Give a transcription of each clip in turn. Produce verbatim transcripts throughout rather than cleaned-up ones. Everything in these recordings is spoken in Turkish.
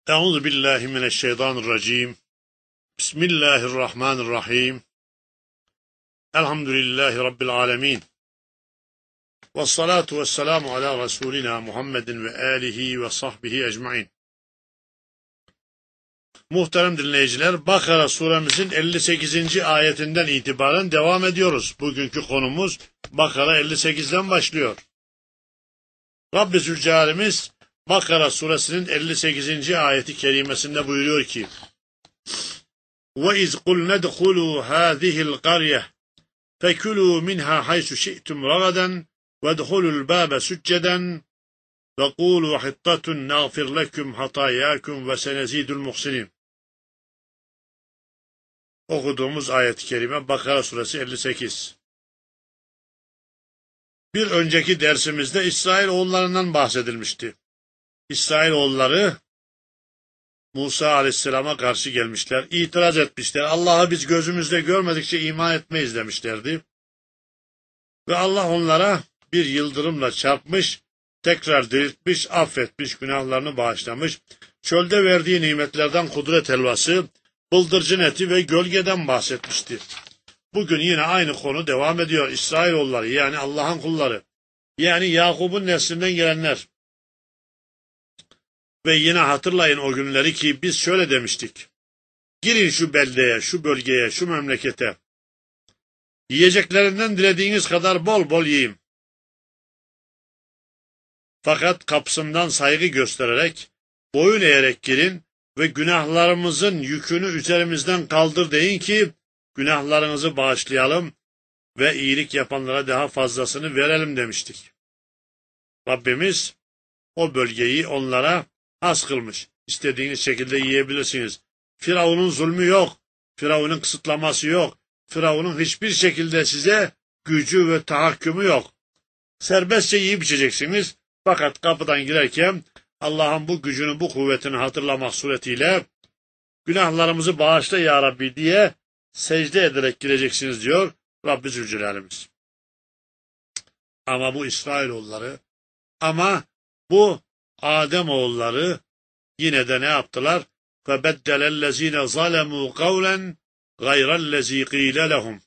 Euzu billahi mineşşeytanirracim. Bismillahirrahmanirrahim. Elhamdülillahi rabbil alamin. Ves salatu vesselamu ala Resulina Muhammedin ve alihi ve sahbihi ecmaîn. Muhterem dinleyiciler, Bakara suremizin elli sekizinci ayetinden itibaren devam ediyoruz. Bugünkü konumuz Bakara elli sekizden başlıyor. Rabbi Zülcelal'imiz Bakara suresinin elli sekizinci ayeti kerimesinde buyuruyor ki: وَاِذْ قُلْ نَدْخُلُوا هَذِهِ الْقَرْيَةِ فَكُلُوا مِنْهَا حَيْثُ شِئْتُمْ رَغَدًا وَادْخُلُوا الْبَابَ سُجَّدًا وَقُولُوا حِطَّةٌ نَغْفِرْ لَكُمْ خَطَايَاكُمْ وَسَنَزِيدُ الْمُحْسِنِينَ. Okuduğumuz ayet-i kerime Bakara suresi elli sekiz. Bir önceki dersimizde İsrailoğullarından bahsedilmişti. İsrailoğulları Musa aleyhisselama karşı gelmişler, itiraz etmişler. Allah'ı biz gözümüzle görmedikçe iman etmeyiz demişlerdi. Ve Allah onlara bir yıldırımla çarpmış, tekrar diriltmiş, affetmiş, günahlarını bağışlamış. Çölde verdiği nimetlerden kudret helvası, bıldırcın eti ve gölgeden bahsetmişti. Bugün yine aynı konu devam ediyor. İsrailoğulları, yani Allah'ın kulları, yani Yakub'un neslinden gelenler. Ve yine hatırlayın o günleri ki biz şöyle demiştik: girin şu beldeye, şu bölgeye, şu memlekete. Yiyeceklerinden dilediğiniz kadar bol bol yiyin. Fakat kapısından saygı göstererek, boyun eğerek girin ve günahlarımızın yükünü üzerimizden kaldır deyin ki günahlarınızı bağışlayalım ve iyilik yapanlara daha fazlasını verelim demiştik. Rabbimiz o bölgeyi onlara has kılmış. İstediğiniz şekilde yiyebilirsiniz. Firavun'un zulmü yok. Firavun'un kısıtlaması yok. Firavun'un hiçbir şekilde size gücü ve tahakkümü yok. Serbestçe yiyip içeceksiniz. Fakat kapıdan girerken Allah'ın bu gücünü, bu kuvvetini hatırlamak suretiyle günahlarımızı bağışla ya Rabbi diye secde ederek gireceksiniz diyor Rabbi Zülcelal'imiz. Ama bu İsrailoğulları, ama bu Ademoğulları yine de ne yaptılar? فَبَدَّلَ الَّذ۪ينَ ظَلَمُوا قَوْلًا غَيْرَ الَّذ۪ي قِيلَ لَهُمْ.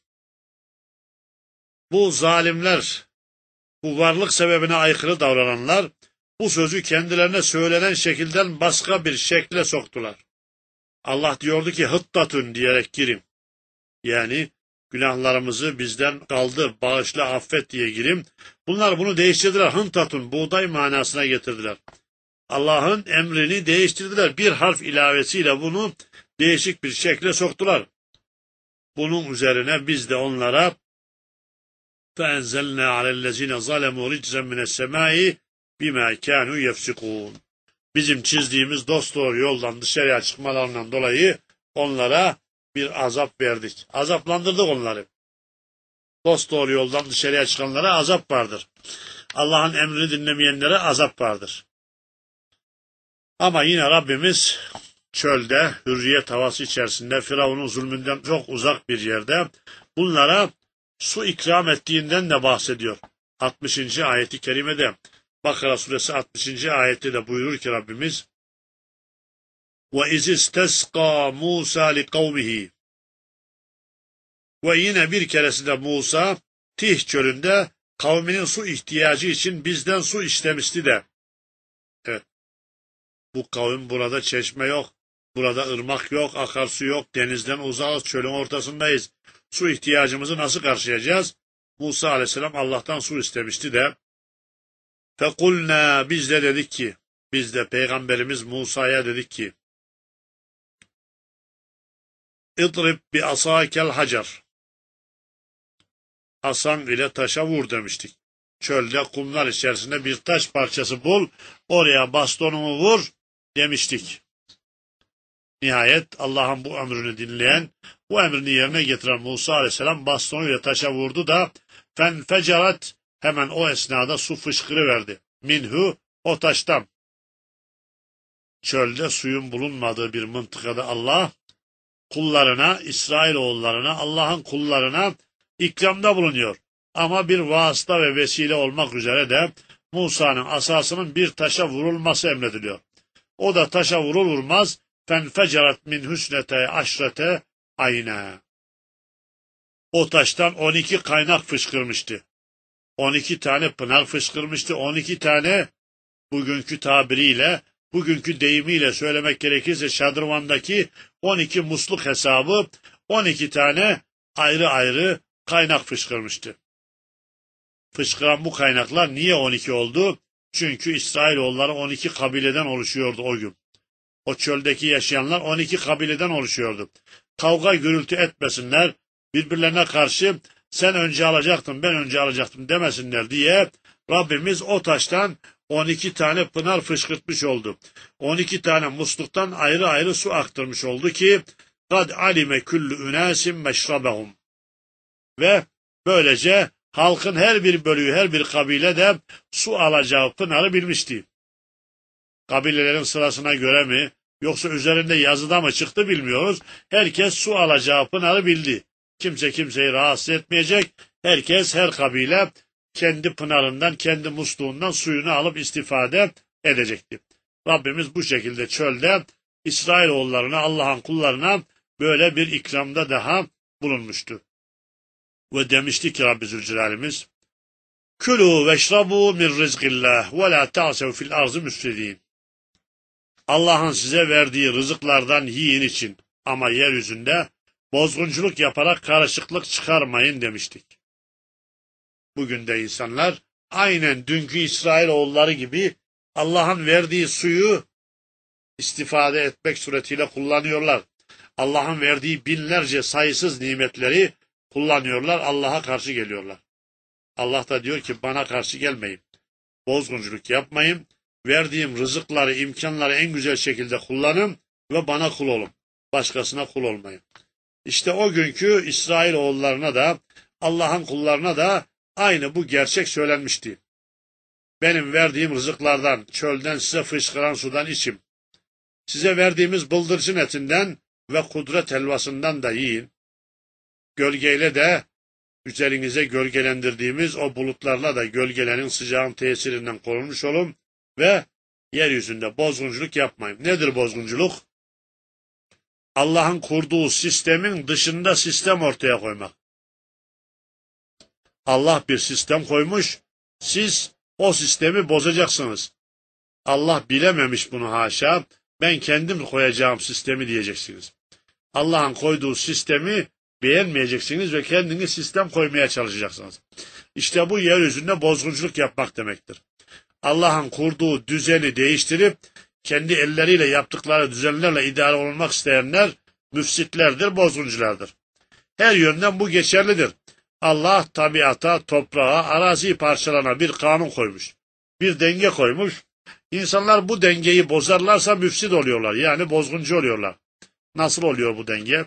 Bu zalimler, bu varlık sebebine aykırı davrananlar, bu sözü kendilerine söylenen şekilden başka bir şekle soktular. Allah diyordu ki hıttatun diyerek girin. Yani günahlarımızı bizden kaldır, bağışla, affet diye girin. Bunlar bunu değiştirdiler. Hıntatun, buğday manasına getirdiler. Allah'ın emrini değiştirdiler. Bir harf ilavesiyle bunu değişik bir şekle soktular. Bunun üzerine biz de onlara فَاَنْزَلْنَا عَلَى الَّذ۪ينَ ظَلَمُوا رِجْزًا مِنَ السَّمَاءِ بِمَا كَانُوا يَفْسِقُونَ. Bizim çizdiğimiz dosdoğru yoldan dışarıya çıkmalarından dolayı onlara bir azap verdik. Azaplandırdık onları. Dosdoğru yoldan dışarıya çıkanlara azap vardır. Allah'ın emrini dinlemeyenlere azap vardır. Ama yine Rabbimiz çölde, hürriyet havası içerisinde, Firavun'un zulmünden çok uzak bir yerde bunlara su ikram ettiğinden de bahsediyor. altmışıncı ayeti kerimede, Bakara suresi altmışıncı ayette de buyurur ki Rabbimiz: وَاِذِ اسْتَسْقَى مُوسَى لِقَوْمِهِ. Ve yine bir keresinde Musa Tih çölünde kavminin su ihtiyacı için bizden su istemişti de. Evet. Bu kavim, burada çeşme yok, burada ırmak yok, akarsu yok, denizden uzağız, çölün ortasındayız. Su ihtiyacımızı nasıl karşılayacağız? Musa aleyhisselam Allah'tan su istemişti de. Fekulna, biz de dedik ki, biz de Peygamberimiz Musa'ya dedik ki, İdrib bi asakel hacer. Asan ile taşa vur demiştik. Çölde kumlar içerisinde bir taş parçası bul, oraya bastonumu vur demiştik. Nihayet Allah'ın bu emrini dinleyen, bu emrini yerine getiren Musa aleyhisselam bastonuyla taşa vurdu da fenfecerat, hemen o esnada su fışkırıverdi. Minhu, o taştan. Çölde suyun bulunmadığı bir mıntıkada Allah kullarına, İsrailoğullarına, Allah'ın kullarına ikramda bulunuyor. Ama bir vasıta ve vesile olmak üzere de Musa'nın asasının bir taşa vurulması emrediliyor. O da taşa vurur vurmaz fenfecerat min hüsnete aşrete ayna. O taştan on iki kaynak fışkırmıştı. on iki tane pınar fışkırmıştı. on iki tane bugünkü tabiriyle, bugünkü deyimiyle söylemek gerekirse şadırvandaki on iki musluk hesabı on iki tane ayrı ayrı kaynak fışkırmıştı. Fışkıran bu kaynaklar niye on iki oldu? Çünkü İsrailoğulları on iki kabileden oluşuyordu o gün. O çöldeki yaşayanlar on iki kabileden oluşuyordu. Kavga gürültü etmesinler, birbirlerine karşı sen önce alacaktın, ben önce alacaktım demesinler diye Rabbimiz o taştan on iki tane pınar fışkırtmış oldu. on iki tane musluktan ayrı ayrı su aktırmış oldu ki kad alime küllü ünasim meşrabehum. Ve böylece halkın her bir bölüğü, her bir kabile de su alacağı pınarı bilmişti. Kabilelerin sırasına göre mi, yoksa üzerinde yazıda mı çıktı bilmiyoruz. Herkes su alacağı pınarı bildi. Kimse kimseyi rahatsız etmeyecek. Herkes, her kabile kendi pınarından, kendi musluğundan suyunu alıp istifade edecekti. Rabbimiz bu şekilde çölde İsrailoğullarına, Allah'ın kullarına böyle bir ikramda daha bulunmuştu. Ve demişti ki Rabbi Zülcelal'imiz, Külû veşrabû min rizqillah ve lâ ta'sev fil arzı müfsidîn. Allah'ın size verdiği rızıklardan yiyin için ama yeryüzünde bozgunculuk yaparak karışıklık çıkarmayın demiştik. Bugün de insanlar aynen dünkü İsrailoğulları gibi Allah'ın verdiği suyu istifade etmek suretiyle kullanıyorlar. Allah'ın verdiği binlerce sayısız nimetleri kullanıyorlar, Allah'a karşı geliyorlar. Allah da diyor ki bana karşı gelmeyin, bozgunculuk yapmayın, verdiğim rızıkları, imkanları en güzel şekilde kullanın ve bana kul olun, başkasına kul olmayın. İşte o günkü İsrailoğullarına da, Allah'ın kullarına da aynı bu gerçek söylenmişti. Benim verdiğim rızıklardan, çölden size fışkıran sudan için, size verdiğimiz bıldırcın etinden ve kudret helvasından da yiyin. Gölgeyle de üzerinize gölgelendirdiğimiz o bulutlarla da gölgelerin sıcağın tesirinden korunmuş olun ve yeryüzünde bozgunculuk yapmayın. Nedir bozgunculuk? Allah'ın kurduğu sistemin dışında sistem ortaya koymak. Allah bir sistem koymuş, siz o sistemi bozacaksınız. Allah bilememiş bunu haşa, ben kendim koyacağım sistemi diyeceksiniz. Allah'ın koyduğu sistemi beğenmeyeceksiniz ve kendiniz sistem koymaya çalışacaksınız. İşte bu yeryüzünde bozgunculuk yapmak demektir. Allah'ın kurduğu düzeni değiştirip kendi elleriyle yaptıkları düzenlerle idare olmak isteyenler müfsitlerdir, bozgunculardır. Her yönden bu geçerlidir. Allah tabiata, toprağa, arazi parçalarına bir kanun koymuş. Bir denge koymuş. İnsanlar bu dengeyi bozarlarsa müfsit oluyorlar. Yani bozguncu oluyorlar. Nasıl oluyor bu denge?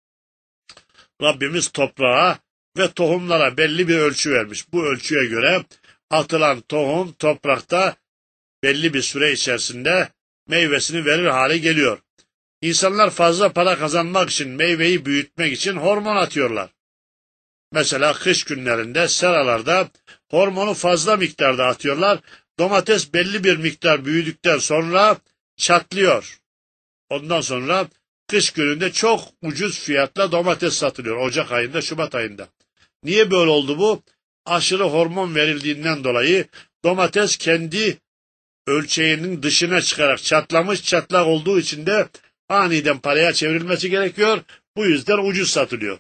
Rabbimiz toprağa ve tohumlara belli bir ölçü vermiş. Bu ölçüye göre atılan tohum toprakta belli bir süre içerisinde meyvesini verir hale geliyor. İnsanlar fazla para kazanmak için, meyveyi büyütmek için hormon atıyorlar. Mesela kış günlerinde seralarda hormonu fazla miktarda atıyorlar. Domates belli bir miktar büyüdükten sonra çatlıyor. Ondan sonra kış gününde çok ucuz fiyatla domates satılıyor. Ocak ayında, Şubat ayında. Niye böyle oldu bu? Aşırı hormon verildiğinden dolayı domates kendi ölçeğinin dışına çıkarak çatlamış, çatlak olduğu için de aniden paraya çevrilmesi gerekiyor. Bu yüzden ucuz satılıyor.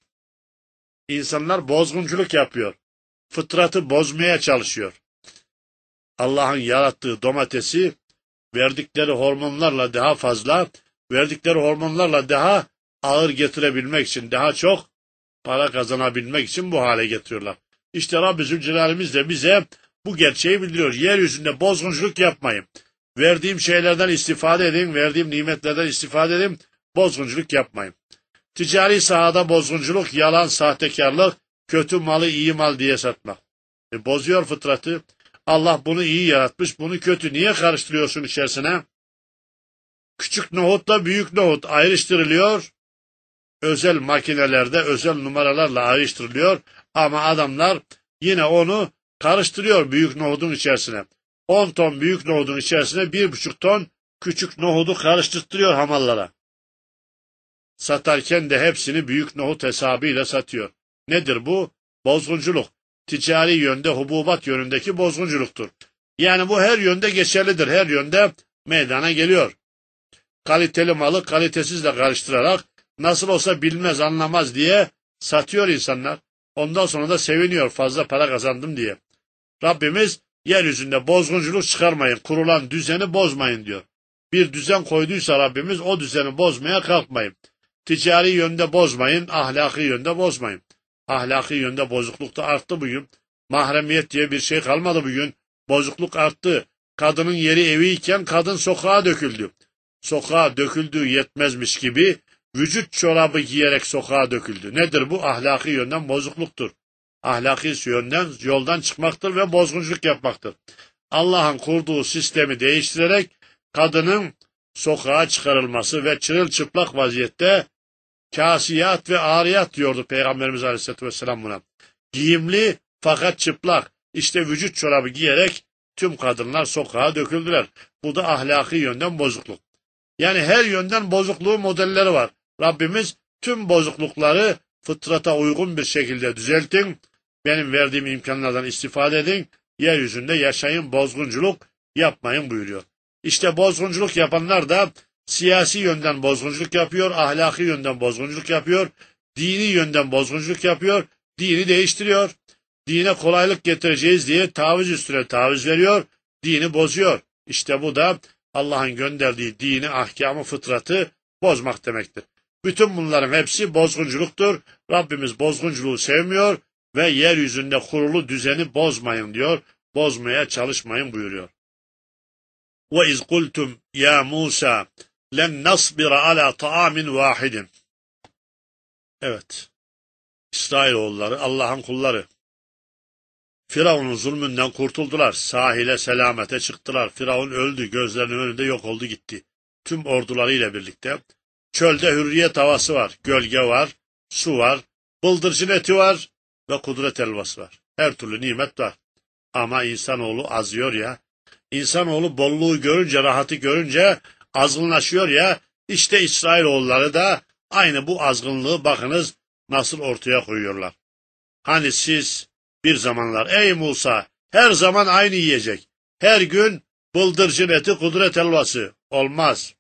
İnsanlar bozgunculuk yapıyor. Fıtratı bozmaya çalışıyor. Allah'ın yarattığı domatesi verdikleri hormonlarla daha fazla, verdikleri hormonlarla daha ağır getirebilmek için, daha çok para kazanabilmek için bu hale getiriyorlar. İşte Rabbi Zülcelal'imiz de bize bu gerçeği bildiriyor. Yeryüzünde bozgunculuk yapmayın. Verdiğim şeylerden istifade edin, verdiğim nimetlerden istifade edin, bozgunculuk yapmayın. Ticari sahada bozgunculuk, yalan, sahtekarlık, kötü malı iyi mal diye satmak. E, bozuyor fıtratı. Allah bunu iyi yaratmış, bunu kötü. Niye karıştırıyorsun içerisine? Küçük nohutla büyük nohut ayrıştırılıyor. Özel makinelerde, özel numaralarla ayrıştırılıyor. Ama adamlar yine onu karıştırıyor büyük nohudun içerisine. on ton büyük nohudun içerisine bir buçuk ton küçük nohudu karıştırtıyor hamallara. Satarken de hepsini büyük nohut hesabıyla satıyor. Nedir bu? Bozgunculuk. Ticari yönde, hububat yönündeki bozgunculuktur. Yani bu her yönde geçerlidir. Her yönde meydana geliyor. Kaliteli malı kalitesizle karıştırarak nasıl olsa bilmez anlamaz diye satıyor insanlar. Ondan sonra da seviniyor fazla para kazandım diye. Rabbimiz yeryüzünde bozgunculuk çıkarmayın, kurulan düzeni bozmayın diyor. Bir düzen koyduysa Rabbimiz o düzeni bozmaya kalkmayın. Ticari yönde bozmayın, ahlaki yönde bozmayın. Ahlaki yönde bozukluk da arttı bugün. Mahremiyet diye bir şey kalmadı bugün. Bozukluk arttı. Kadının yeri eviyken kadın sokağa döküldü. Sokağa döküldüğü yetmezmiş gibi vücut çorabı giyerek sokağa döküldü. Nedir bu? Ahlaki yönden bozukluktur. Ahlaki yönden yoldan çıkmaktır ve bozgunculuk yapmaktır. Allah'ın kurduğu sistemi değiştirerek kadının sokağa çıkarılması ve çırılçıplak vaziyette kasiyat ve ariyat diyordu Peygamberimiz Aleyhisselatü Vesselam buna. Giyimli fakat çıplak. İşte vücut çorabı giyerek tüm kadınlar sokağa döküldüler. Bu da ahlaki yönden bozukluk. Yani her yönden bozukluğun modelleri var. Rabbimiz tüm bozuklukları fıtrata uygun bir şekilde düzeltin. Benim verdiğim imkanlardan istifade edin. Yeryüzünde yaşayın, bozgunculuk yapmayın buyuruyor. İşte bozgunculuk yapanlar da siyasi yönden bozgunculuk yapıyor, ahlaki yönden bozgunculuk yapıyor, dini yönden bozgunculuk yapıyor, dini değiştiriyor. Dine kolaylık getireceğiz diye taviz üstüne taviz veriyor, dini bozuyor. İşte bu da Allah'ın gönderdiği dini, ahkamı, fıtratı bozmak demektir. Bütün bunların hepsi bozgunculuktur. Rabbimiz bozgunculuğu sevmiyor ve yeryüzünde kurulu düzeni bozmayın diyor, bozmaya çalışmayın buyuruyor. وَاِذْ قُلْتُمْ يَا مُوسَى لَنْ نَصْبِرَ عَلَى طَعَامٍ وَاحِدٍ. Evet, İsrailoğulları, Allah'ın kulları. Firavun'un zulmünden kurtuldular. Sahile selamete çıktılar. Firavun öldü, gözlerinin önünde yok oldu gitti. Tüm ordularıyla birlikte. Çölde hürriyet havası var, gölge var, su var, bıldırcın eti var ve kudret elvası var. Her türlü nimet var. Ama insanoğlu azıyor ya. İnsanoğlu bolluğu görünce, rahatı görünce azgınlaşıyor ya. İşte İsrailoğulları da aynı bu azgınlığı bakınız nasıl ortaya koyuyorlar. Hani siz bir zamanlar ey Musa her zaman aynı yiyecek. Her gün bıldırcın eti kudret elvası. Olmaz.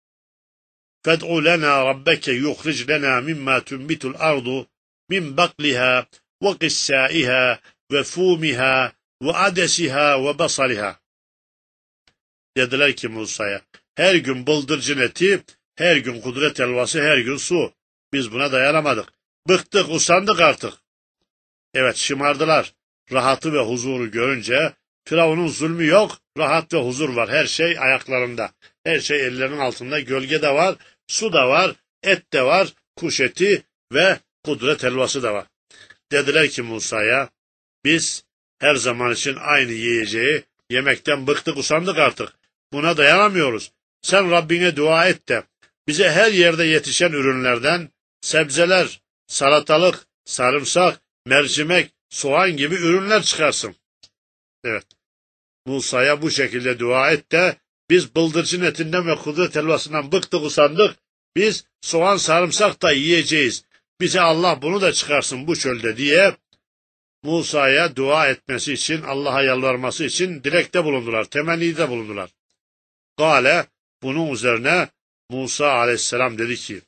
فَدْعُ لَنَا رَبَّكَ يُخْرِجْ لَنَا مِمَّا تُنْبِتُ الْأَرْضُ مِنْ بَقْلِهَا وَقِسَّائِهَا وَفُومِهَا وَعَدَسِهَا وَبَصَلِهَا. Dediler ki Musa'ya, her gün bıldırcın eti, her gün kudret elvası, her gün su. Biz buna dayanamadık. Bıktık, usandık artık. Evet, şımardılar. Rahatı ve huzuru görünce, Firavun'un zulmü yok, rahat ve huzur var. Her şey ayaklarında. Her şey ellerinin altında. Gölge de var, su da var, et de var, kuş eti ve kudret helvası da var. Dediler ki Musa'ya, biz her zaman için aynı yiyeceği yemekten bıktık, usandık artık. Buna dayanamıyoruz. Sen Rabbine dua et de bize her yerde yetişen ürünlerden sebzeler, salatalık, sarımsak, mercimek, soğan gibi ürünler çıkarsın. Evet. Musa'ya bu şekilde dua et de biz bıldırcın etinden ve kudret helvasından bıktık, usandık. Biz soğan, sarımsak da yiyeceğiz. Bize Allah bunu da çıkarsın bu çölde diye Musa'ya dua etmesi için, Allah'a yalvarması için dilekte bulundular, temennide bulundular. Gale, bunun üzerine Musa aleyhisselam dedi ki,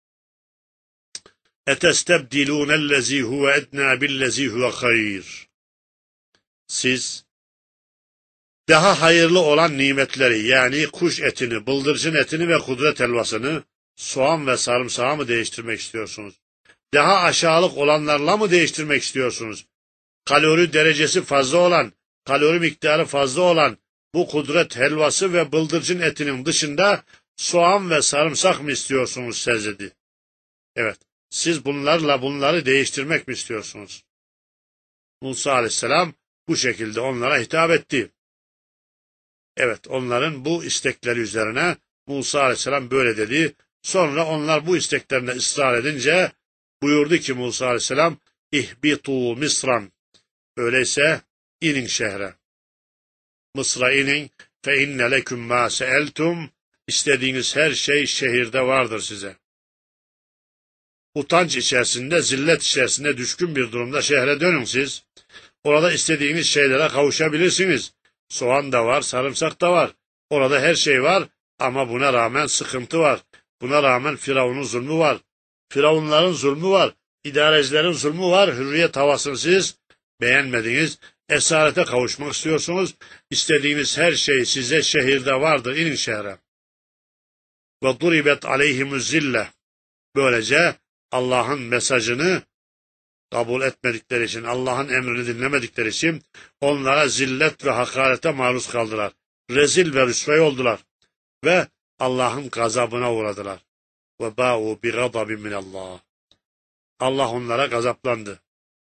اَتَسْتَبْدِلُونَ الَّذ۪ي هُوَ اَدْنَا بِالَّذ۪ي هُوَ خَيْرٍ. Siz daha hayırlı olan nimetleri yani kuş etini, bıldırcın etini ve kudret helvasını soğan ve sarımsağı mı değiştirmek istiyorsunuz? Daha aşağılık olanlarla mı değiştirmek istiyorsunuz? Kalori derecesi fazla olan, kalori miktarı fazla olan bu kudret helvası ve bıldırcın etinin dışında soğan ve sarımsak mı istiyorsunuz Sezedi? Evet, siz bunlarla bunları değiştirmek mi istiyorsunuz? Musa aleyhisselam bu şekilde onlara hitap etti. Evet, onların bu istekleri üzerine Musa aleyhisselam böyle dedi. Sonra onlar bu isteklerine ısrar edince buyurdu ki Musa aleyhisselam, İhbitu Misran. Öyleyse inin şehre. Mısır'a inin fe inne leküm ma seeltum İstediğiniz her şey şehirde vardır size. Utanç içerisinde, zillet içerisinde düşkün bir durumda şehre dönün siz. Orada istediğiniz şeylere kavuşabilirsiniz. Soğan da var, sarımsak da var. Orada her şey var ama buna rağmen sıkıntı var. Buna rağmen Firavun'un zulmü var. Firavunların zulmü var. İdarecilerin zulmü var. Hürriyet havasını siz beğenmediniz. Esarete kavuşmak istiyorsunuz. İstediğiniz her şey size şehirde vardır. İnin şehre. Ve duribet aleyhimüz zille. Böylece Allah'ın mesajını kabul etmedikleri için, Allah'ın emrini dinlemedikleri için onlara zillet ve hakarete maruz kaldılar. Rezil ve rüsvay oldular. Ve Allah'ın gazabına uğradılar. Ve ba'u bi gazabin minallah. Allah onlara gazaplandı.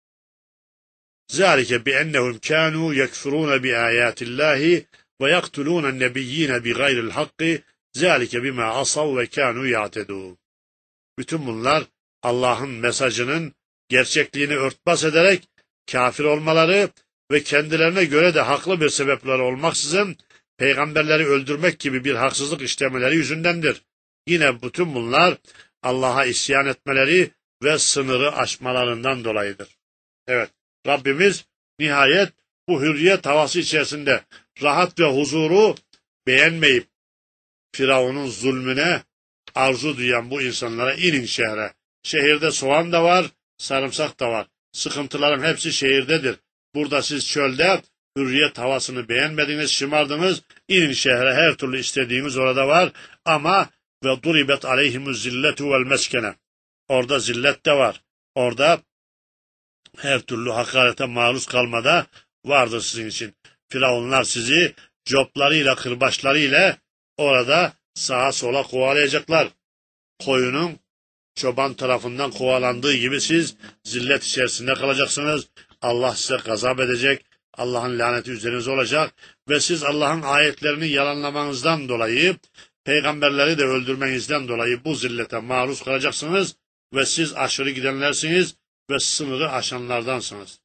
Zalike bi ennehum kanu yekfurun bi ayatillahi ve yaktulun nebiyyin bi gayril hakki. Zalike bima asav ve kanu ya'tedun. Bütün bunlar Allah'ın mesajının gerçekliğini örtbas ederek kafir olmaları ve kendilerine göre de haklı bir sebepleri olmaksızın peygamberleri öldürmek gibi bir haksızlık işlemeleri yüzündendir. Yine bütün bunlar Allah'a isyan etmeleri ve sınırı aşmalarından dolayıdır. Evet, Rabbimiz nihayet bu hürriyet havası içerisinde rahat ve huzuru beğenmeyip Firavun'un zulmüne arzu duyan bu insanlara inin şehre. Şehirde soğan da var, sarımsak da var. Sıkıntıların hepsi şehirdedir. Burada siz çölde hürriyet havasını beğenmediniz, şımardınız. İnin şehre, her türlü istediğiniz orada var. Ama ve duribet aleyhimüz zilletu vel meskene. Orada zillet de var. Orada her türlü hakarete maruz kalmada vardır sizin için. Firavunlar sizi coplarıyla, kırbaçlarıyla orada sağa sola kovalayacaklar. Koyunun çoban tarafından kovalandığı gibi siz zillet içerisinde kalacaksınız. Allah size gazap edecek. Allah'ın laneti üzerinize olacak. Ve siz Allah'ın ayetlerini yalanlamanızdan dolayı, peygamberleri de öldürmenizden dolayı bu zillete maruz kalacaksınız. Ve siz aşırı gidenlersiniz ve sınırı aşanlardansınız.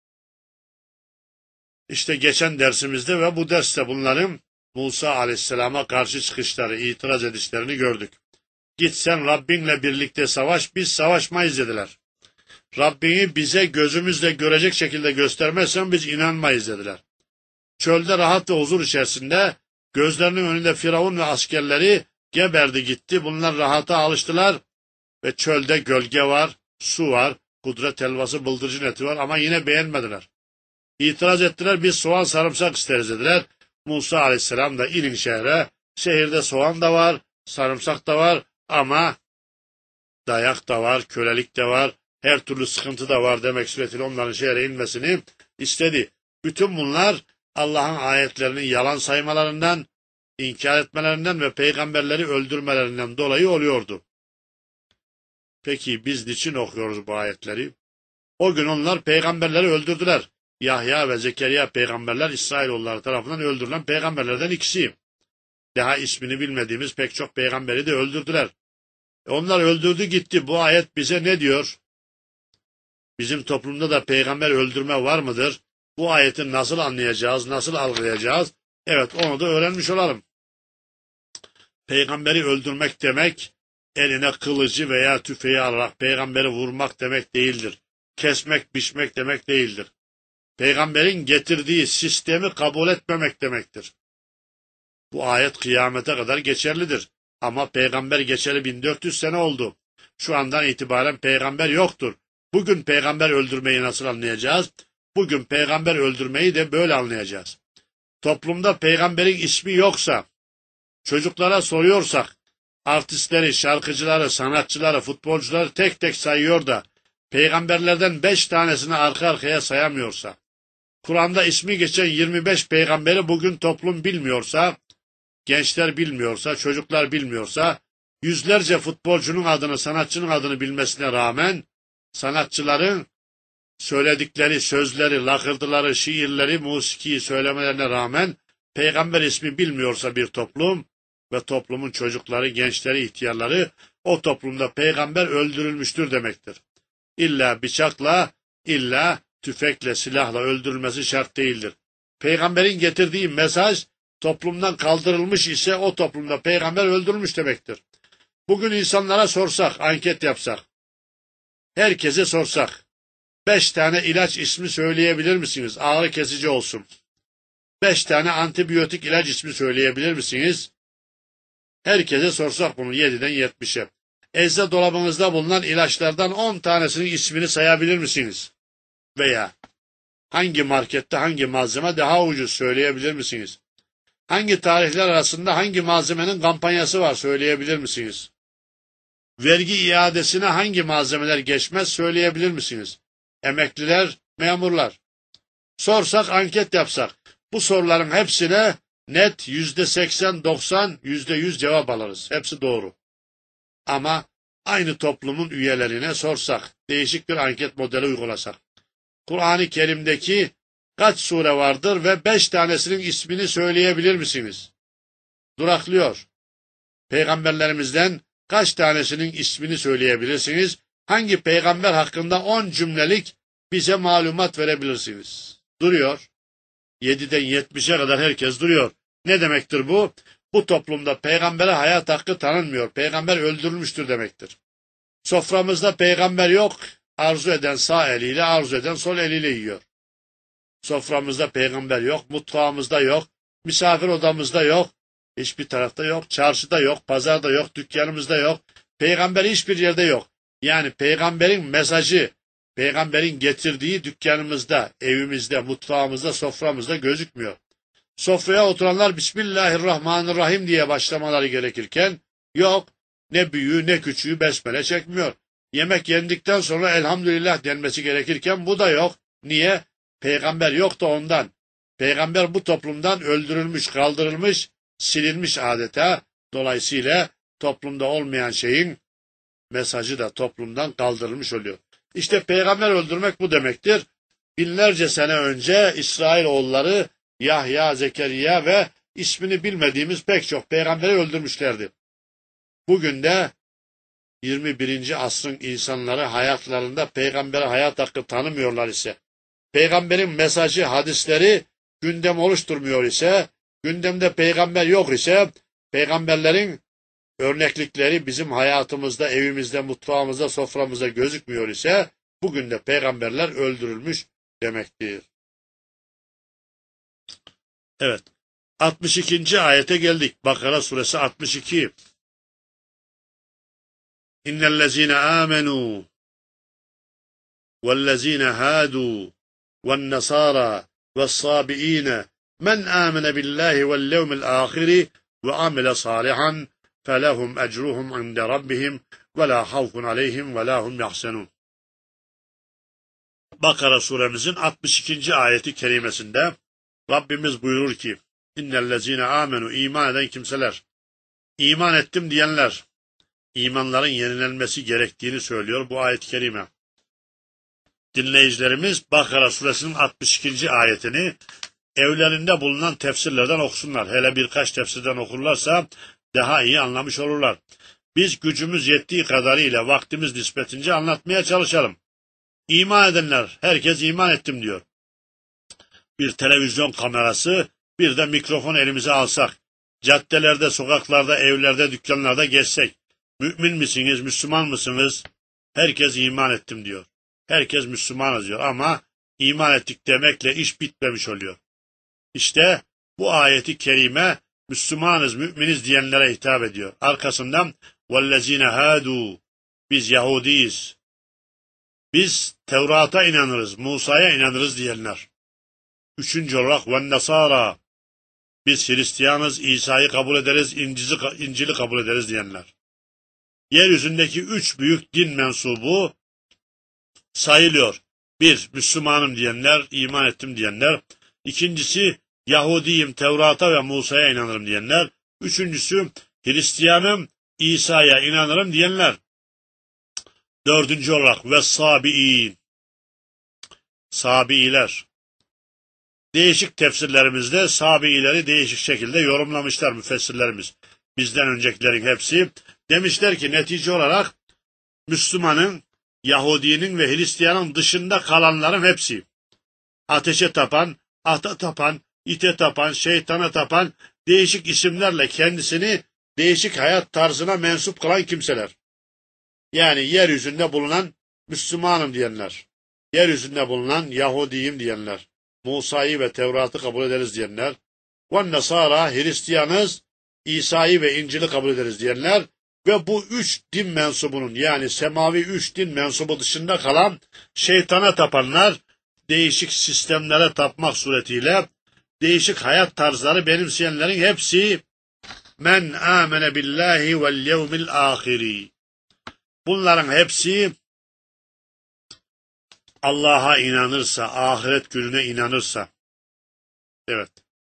İşte geçen dersimizde ve bu derste bunların Musa aleyhisselama karşı çıkışları, itiraz edişlerini gördük. Git sen Rabbinle birlikte savaş, biz savaşmayız dediler. Rabbini bize gözümüzle görecek şekilde göstermezsen biz inanmayız dediler. Çölde rahat ve huzur içerisinde gözlerinin önünde Firavun ve askerleri geberdi gitti. Bunlar rahata alıştılar ve çölde gölge var, su var, kudret helvası, bıldırcın eti var ama yine beğenmediler. İtiraz ettiler, biz soğan sarımsak isteriz dediler. Musa aleyhisselam da inin şehre, şehirde soğan da var, sarımsak da var ama dayak da var, kölelik de var, her türlü sıkıntı da var demek suretiyle onların şehre inmesini istedi. Bütün bunlar Allah'ın ayetlerini yalan saymalarından, inkar etmelerinden ve peygamberleri öldürmelerinden dolayı oluyordu. Peki biz niçin okuyoruz bu ayetleri? O gün onlar peygamberleri öldürdüler. Yahya ve Zekeriya peygamberler İsrailoğulları tarafından öldürülen peygamberlerden ikisi. Daha ismini bilmediğimiz pek çok peygamberi de öldürdüler. E onlar öldürdü gitti. Bu ayet bize ne diyor? Bizim toplumda da peygamber öldürme var mıdır? Bu ayeti nasıl anlayacağız, nasıl algılayacağız? Evet, onu da öğrenmiş olalım. Peygamberi öldürmek demek, eline kılıcı veya tüfeği alarak peygamberi vurmak demek değildir. Kesmek, biçmek demek değildir. Peygamberin getirdiği sistemi kabul etmemek demektir. Bu ayet kıyamete kadar geçerlidir. Ama peygamber geçeli bin dört yüz sene oldu. Şu andan itibaren peygamber yoktur. Bugün peygamber öldürmeyi nasıl anlayacağız? Bugün peygamber öldürmeyi de böyle anlayacağız. Toplumda peygamberin ismi yoksa, çocuklara soruyorsak, artistleri, şarkıcıları, sanatçıları, futbolcuları tek tek sayıyor da, peygamberlerden beş tanesini arka arkaya sayamıyorsa, Kur'an'da ismi geçen yirmi beş peygamberi bugün toplum bilmiyorsa, gençler bilmiyorsa, çocuklar bilmiyorsa, yüzlerce futbolcunun adını, sanatçının adını bilmesine rağmen, sanatçıların söyledikleri sözleri, lakırdıları, şiirleri, musikiyi söylemelerine rağmen, peygamber ismi bilmiyorsa bir toplum ve toplumun çocukları, gençleri, ihtiyarları, o toplumda peygamber öldürülmüştür demektir. İlla bıçakla, illa tüfekle, silahla öldürülmesi şart değildir. Peygamberin getirdiği mesaj, toplumdan kaldırılmış ise o toplumda peygamber öldürülmüş demektir. Bugün insanlara sorsak, anket yapsak, herkese sorsak, beş tane ilaç ismi söyleyebilir misiniz? Ağrı kesici olsun. Beş tane antibiyotik ilaç ismi söyleyebilir misiniz? Herkese sorsak bunu yediden yetmişe. Eczacı dolabınızda bulunan ilaçlardan on tanesinin ismini sayabilir misiniz? Veya hangi markette hangi malzeme daha ucuz söyleyebilir misiniz? Hangi tarihler arasında hangi malzemenin kampanyası var söyleyebilir misiniz? Vergi iadesine hangi malzemeler geçmez söyleyebilir misiniz? Emekliler, memurlar. Sorsak, anket yapsak, bu soruların hepsine net yüzde seksen, doksan, yüzde yüz cevap alırız. Hepsi doğru. Ama aynı toplumun üyelerine sorsak, değişik bir anket modeli uygulasak, Kur'an-ı Kerim'deki kaç sure vardır ve beş tanesinin ismini söyleyebilir misiniz? Duraklıyor. Peygamberlerimizden kaç tanesinin ismini söyleyebilirsiniz? Hangi peygamber hakkında on cümlelik bize malumat verebilirsiniz? Duruyor. yediden yetmişe kadar herkes duruyor. Ne demektir bu? Bu toplumda peygambere hayat hakkı tanınmıyor. Peygamber öldürülmüştür demektir. Soframızda peygamber yok. Arzu eden sağ eliyle, arzu eden sol eliyle yiyor. Soframızda peygamber yok, mutfağımızda yok, misafir odamızda yok, hiçbir tarafta yok, çarşıda yok, pazarda yok, dükkanımızda yok. Peygamber hiçbir yerde yok. Yani peygamberin mesajı, peygamberin getirdiği dükkanımızda, evimizde, mutfağımızda, soframızda gözükmüyor. Sofraya oturanlar Bismillahirrahmanirrahim diye başlamaları gerekirken yok, ne büyüğü ne küçüğü besmele çekmiyor. Yemek yendikten sonra elhamdülillah denmesi gerekirken bu da yok. Niye? Peygamber yok da ondan. Peygamber bu toplumdan öldürülmüş, kaldırılmış, silinmiş adeta. Dolayısıyla toplumda olmayan şeyin mesajı da toplumdan kaldırılmış oluyor. İşte peygamber öldürmek bu demektir. Binlerce sene önce İsrailoğulları Yahya, Zekeriya ve ismini bilmediğimiz pek çok peygamberi öldürmüşlerdi. Bugün de yirmi birinci asrın insanları hayatlarında peygambere hayat hakkı tanımıyorlar ise, peygamberin mesajı, hadisleri gündem oluşturmuyor ise, gündemde peygamber yok ise, peygamberlerin örneklikleri bizim hayatımızda, evimizde, mutfağımızda, soframızda gözükmüyor ise, bugün de peygamberler öldürülmüş demektir. Evet, altmış ikinci ayete geldik. Bakara suresi altmış iki. İnnellezîne âmenû vellezîne hâdû vennasârâ vessâbiîne men âmene billâhi vel yevmil âhiri ve amile sâlihan felehum ecruhum inde rabbihim ve lâ havfun aleyhim ve lâ hum yahsenûn. Bakara suremizin altmış ikinci ayeti kerimesinde Rabbimiz buyurur ki, İnnellezîne âmenû, iman eden kimseler, iman ettim diyenler, imanların yenilenmesi gerektiğini söylüyor bu ayet-i kerime. Dinleyicilerimiz Bakara suresinin altmış ikinci ayetini evlerinde bulunan tefsirlerden okusunlar. Hele birkaç tefsirden okurlarsa daha iyi anlamış olurlar. Biz gücümüz yettiği kadarıyla vaktimiz nispetince anlatmaya çalışalım. İman edenler, herkes iman ettim diyor. Bir televizyon kamerası, bir de mikrofon elimize alsak, caddelerde, sokaklarda, evlerde, dükkanlarda gezsek, mümin misiniz, Müslüman mısınız? Herkes iman ettim diyor. Herkes Müslümanız diyor ama iman ettik demekle iş bitmemiş oluyor. İşte bu ayeti kerime Müslümanız, müminiz diyenlere hitap ediyor. Arkasından وَالَّذ۪ينَ هَادُوا, biz Yahudiyiz, biz Tevrat'a inanırız, Musa'ya inanırız diyenler. Üçüncü olarak وَالنَّصَارَى, biz Hristiyanız, İsa'yı kabul ederiz, İncil'i, İncil'i kabul ederiz diyenler. Yeryüzündeki üç büyük din mensubu sayılıyor. Bir, Müslümanım diyenler, iman ettim diyenler. İkincisi, Yahudiyim, Tevrat'a ve Musa'ya inanırım diyenler. Üçüncüsü, Hristiyanım, İsa'ya inanırım diyenler. Dördüncü olarak ve sabi'in, sabi'iler. Değişik tefsirlerimizde sabi'ileri değişik şekilde yorumlamışlar müfessirlerimiz. Bizden öncekilerin hepsi. Demişler ki netice olarak Müslümanın, Yahudinin ve Hristiyanın dışında kalanların hepsi. Ateşe tapan, ata tapan, ite tapan, şeytana tapan değişik isimlerle kendisini değişik hayat tarzına mensup kılan kimseler. Yani yeryüzünde bulunan Müslümanım diyenler, yeryüzünde bulunan Yahudiyim diyenler, Musa'yı ve Tevrat'ı kabul ederiz diyenler, ve Nasara, Hristiyanız, İsa'yı ve İncil'i kabul ederiz diyenler ve bu üç din mensubunun yani semavi üç din mensubu dışında kalan şeytana tapanlar, değişik sistemlere tapmak suretiyle değişik hayat tarzları benimseyenlerin hepsi men amene billahi vel yevmil ahiri. Bunların hepsi Allah'a inanırsa, ahiret gününe inanırsa, evet,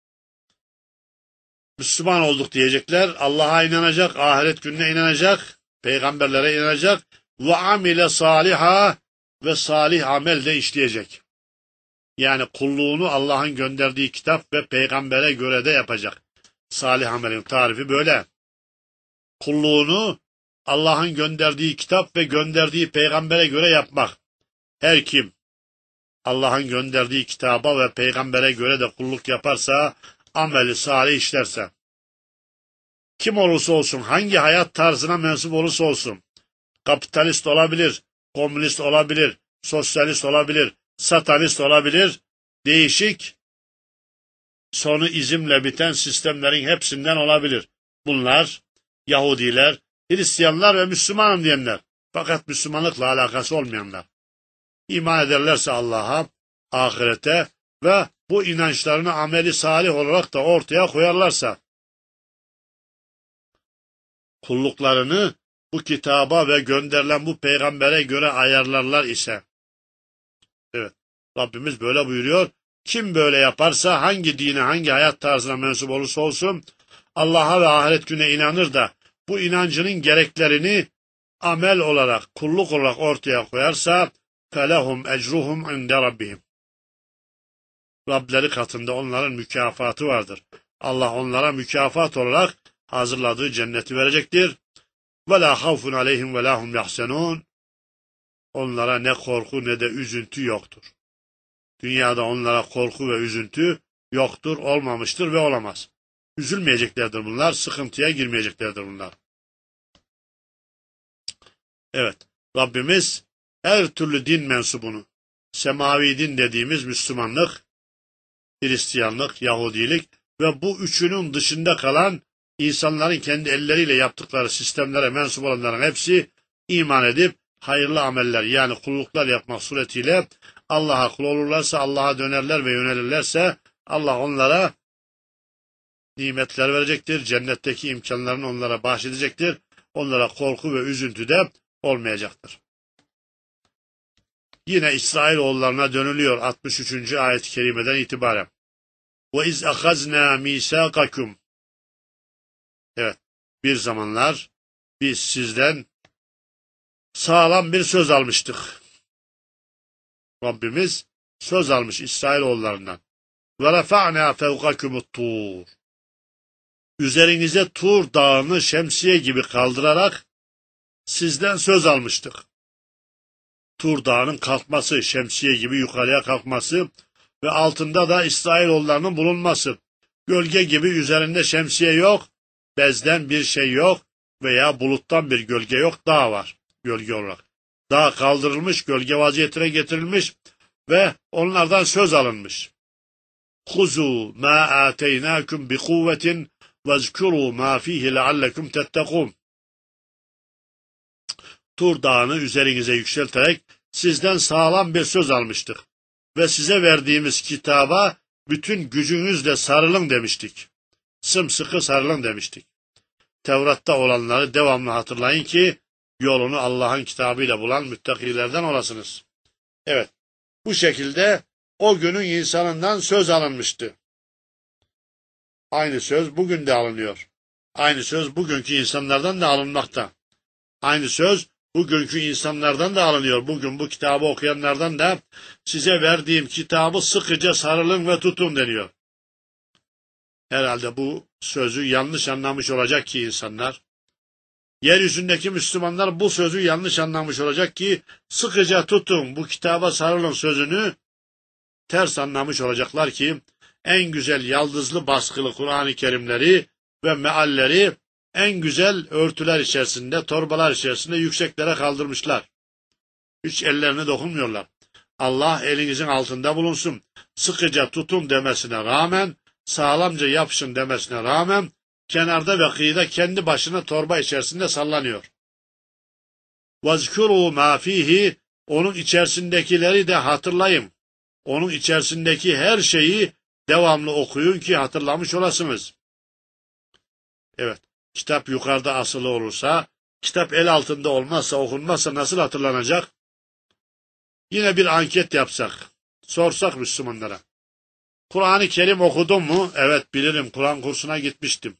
Müslüman olduk diyecekler, Allah'a inanacak, ahiret gününe inanacak, peygamberlere inanacak ve amile saliha ve salih amel de işleyecek. Yani kulluğunu Allah'ın gönderdiği kitap ve peygambere göre de yapacak. Salih amelin tarifi böyle. Kulluğunu Allah'ın gönderdiği kitap ve gönderdiği peygambere göre yapmak. Her kim Allah'ın gönderdiği kitaba ve peygambere göre de kulluk yaparsa, ameli salih işlerse, kim olursa olsun, hangi hayat tarzına mensup olursa olsun, kapitalist olabilir, komünist olabilir, sosyalist olabilir, satanist olabilir, değişik, sonu izimle biten sistemlerin hepsinden olabilir. Bunlar Yahudiler, Hristiyanlar ve Müslümanım diyenler. Fakat Müslümanlıkla alakası olmayanlar. İman ederlerse Allah'a, ahirete ve bu inançlarını ameli salih olarak da ortaya koyarlarsa, kulluklarını bu kitaba ve gönderilen bu peygambere göre ayarlarlar ise, evet, Rabbimiz böyle buyuruyor. Kim böyle yaparsa, hangi dine, hangi hayat tarzına mensup olursa olsun, Allah'a ve ahiret gününe inanır da bu inancının gereklerini amel olarak, kulluk olarak ortaya koyarsa, فَلَهُمْ اَجْرُهُمْ عِنْدَ رَبِّهِمْ. Rableri katında onların mükafatı vardır. Allah onlara mükafat olarak hazırladığı cenneti verecektir. وَلَا خَوْفٌ عَلَيْهِمْ وَلَا هُمْ يَحْسَنُونَ. Onlara ne korku ne de üzüntü yoktur. Dünyada onlara korku ve üzüntü yoktur, olmamıştır ve olamaz. Üzülmeyeceklerdir bunlar, sıkıntıya girmeyeceklerdir bunlar. Evet, Rabbimiz her türlü din mensubunu, semavi din dediğimiz Müslümanlık, Hristiyanlık, Yahudilik ve bu üçünün dışında kalan insanların kendi elleriyle yaptıkları sistemlere mensup olanların hepsi iman edip hayırlı ameller yani kulluklar yapmak suretiyle Allah'a kul olurlarsa, Allah'a dönerler ve yönelirlerse Allah onlara nimetler verecektir. Cennetteki imkanlarını onlara bahşedecektir. Onlara korku ve üzüntü de olmayacaktır. Yine İsrailoğullarına dönülüyor altmış üçüncü ayet-i kerimeden itibaren. وَاِذْ اَخَزْنَا مِيسَاقَكُمْ. Evet, bir zamanlar biz sizden sağlam bir söz almıştık. Rabbimiz söz almış İsrailoğullarından. وَرَفَعْنَا فَوْقَكُمُ الطُّورِ. Üzerinize Tur dağını şemsiye gibi kaldırarak sizden söz almıştık. Tur dağının kalkması, şemsiye gibi yukarıya kalkması ve altında da İsrailoğullarının bulunması. Gölge gibi üzerinde şemsiye yok, bezden bir şey yok veya buluttan bir gölge yok, dağ var gölge olarak. Dağ kaldırılmış, gölge vaziyetine getirilmiş ve onlardan söz alınmış. خُذُوا مَا آتَيْنَاكُمْ بِقُوَّةٍ وَاذْكُرُوا مَا فِيهِ لَعَلَّكُمْ تَتَّقُونَ. Tur dağını üzerinize yükselterek sizden sağlam bir söz almıştık ve size verdiğimiz kitaba bütün gücünüzle sarılın demiştik. Sımsıkı sarılın demiştik. Tevrat'ta olanları devamlı hatırlayın ki yolunu Allah'ın kitabıyla bulan müttakilerden olasınız. Evet, bu şekilde o günün insanından söz alınmıştı. Aynı söz bugün de alınıyor. Aynı söz bugünkü insanlardan da alınmakta. Aynı söz bugünkü insanlardan da alınıyor. Bugün bu kitabı okuyanlardan da size verdiğim kitabı sıkıca sarılın ve tutun deniyor. Herhalde bu sözü yanlış anlamış olacak ki insanlar. Yeryüzündeki Müslümanlar bu sözü yanlış anlamış olacak ki sıkıca tutun, bu kitaba sarılın sözünü ters anlamış olacaklar ki en güzel yaldızlı baskılı Kur'an-ı Kerimleri ve mealleri en güzel örtüler içerisinde, torbalar içerisinde yükseklere kaldırmışlar. Hiç ellerine dokunmuyorlar. Allah elinizin altında bulunsun. Sıkıca tutun demesine rağmen, sağlamca yapışın demesine rağmen, kenarda ve kıyıda kendi başına torba içerisinde sallanıyor. وَذْكُرُوا مَا فِيهِ Onun içerisindekileri de hatırlayın. Onun içerisindeki her şeyi devamlı okuyun ki hatırlamış olasınız. Evet, kitap yukarıda asılı olursa, kitap el altında olmazsa, okunmazsa nasıl hatırlanacak? Yine bir anket yapsak, sorsak Müslümanlara. Kur'an-ı Kerim okudun mu? Evet, bilirim, Kur'an kursuna gitmiştim.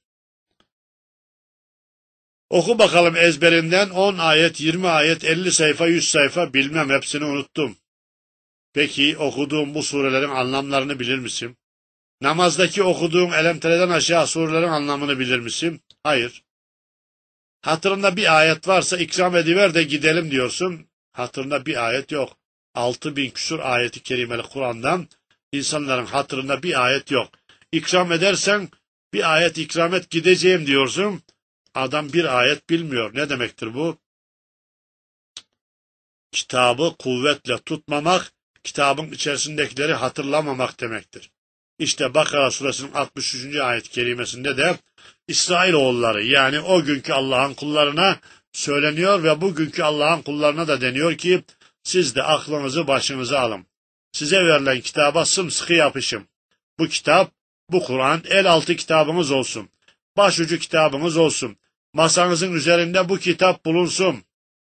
Oku bakalım ezberinden on ayet, yirmi ayet, elli sayfa, yüz sayfa, bilmem, hepsini unuttum. Peki okuduğum bu surelerin anlamlarını bilir misin? Namazdaki okuduğun Elemtere'den aşağı surelerin anlamını bilir misin? Hayır. Hatırında bir ayet varsa ikram ediver de gidelim diyorsun. Hatırında bir ayet yok. Altı bin küsur ayeti kerimeli Kur'an'dan insanların hatırında bir ayet yok. İkram edersen bir ayet ikram et gideceğim diyorsun. Adam bir ayet bilmiyor. Ne demektir bu? Kitabı kuvvetle tutmamak, kitabın içerisindekileri hatırlamamak demektir. İşte Bakara suresinin altmış üçüncü ayet-i kerimesinde de İsrailoğulları yani o günkü Allah'ın kullarına söyleniyor ve bugünkü Allah'ın kullarına da deniyor ki siz de aklınızı başınıza alın. Size verilen kitaba sımsıkı yapışın. Bu kitap, bu Kur'an el altı kitabınız olsun. Başucu kitabınız olsun. Masanızın üzerinde bu kitap bulunsun.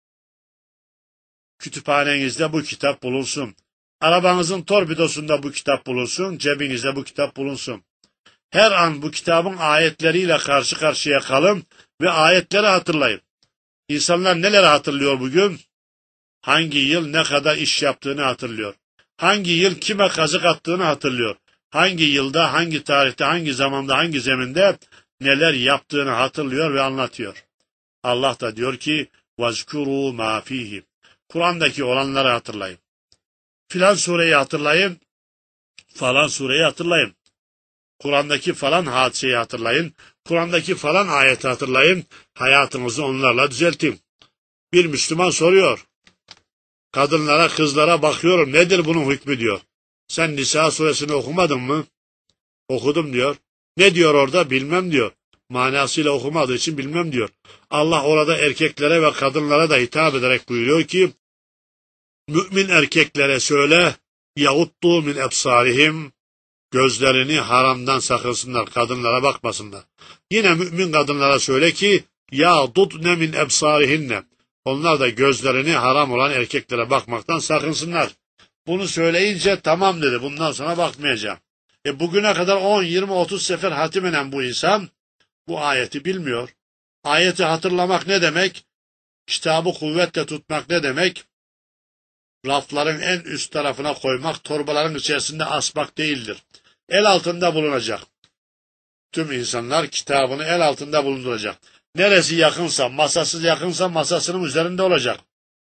Kütüphanenizde bu kitap bulunsun. Arabanızın torpidosunda bu kitap bulunsun, cebinizde bu kitap bulunsun. Her an bu kitabın ayetleriyle karşı karşıya kalın ve ayetleri hatırlayın. İnsanlar neler hatırlıyor bugün? Hangi yıl ne kadar iş yaptığını hatırlıyor. Hangi yıl kime kazık attığını hatırlıyor. Hangi yılda, hangi tarihte, hangi zamanda, hangi zeminde neler yaptığını hatırlıyor ve anlatıyor. Allah da diyor ki وَذْكُرُوا مَا فِيهِ Kur'an'daki olanları hatırlayın. Filan sureyi hatırlayın, falan sureyi hatırlayın. Kur'an'daki falan hadiseyi hatırlayın, Kur'an'daki falan ayeti hatırlayın, hayatınızı onlarla düzeltin. Bir Müslüman soruyor, kadınlara, kızlara bakıyorum, nedir bunun hükmü diyor. Sen Nisa suresini okumadın mı? Okudum diyor. Ne diyor orada? Bilmem diyor. Manasıyla okumadığı için bilmem diyor. Allah orada erkeklere ve kadınlara da hitap ederek buyuruyor ki, mümin erkeklere söyle, yahuttu min ebsarihim, gözlerini haramdan sakınsınlar, kadınlara bakmasınlar. Yine mümin kadınlara söyle ki, ya dudne min ebsarihinne, onlar da gözlerini haram olan erkeklere bakmaktan sakınsınlar. Bunu söyleyince tamam dedi, bundan sonra bakmayacağım. E bugüne kadar on, yirmi, otuz sefer hatimenen bu insan, bu ayeti bilmiyor. Ayeti hatırlamak ne demek? Kitabı kuvvetle tutmak ne demek? Rafların en üst tarafına koymak, torbaların içerisinde asmak değildir. El altında bulunacak. Tüm insanlar kitabını el altında bulunduracak. Neresi yakınsa, masası yakınsa masasının üzerinde olacak.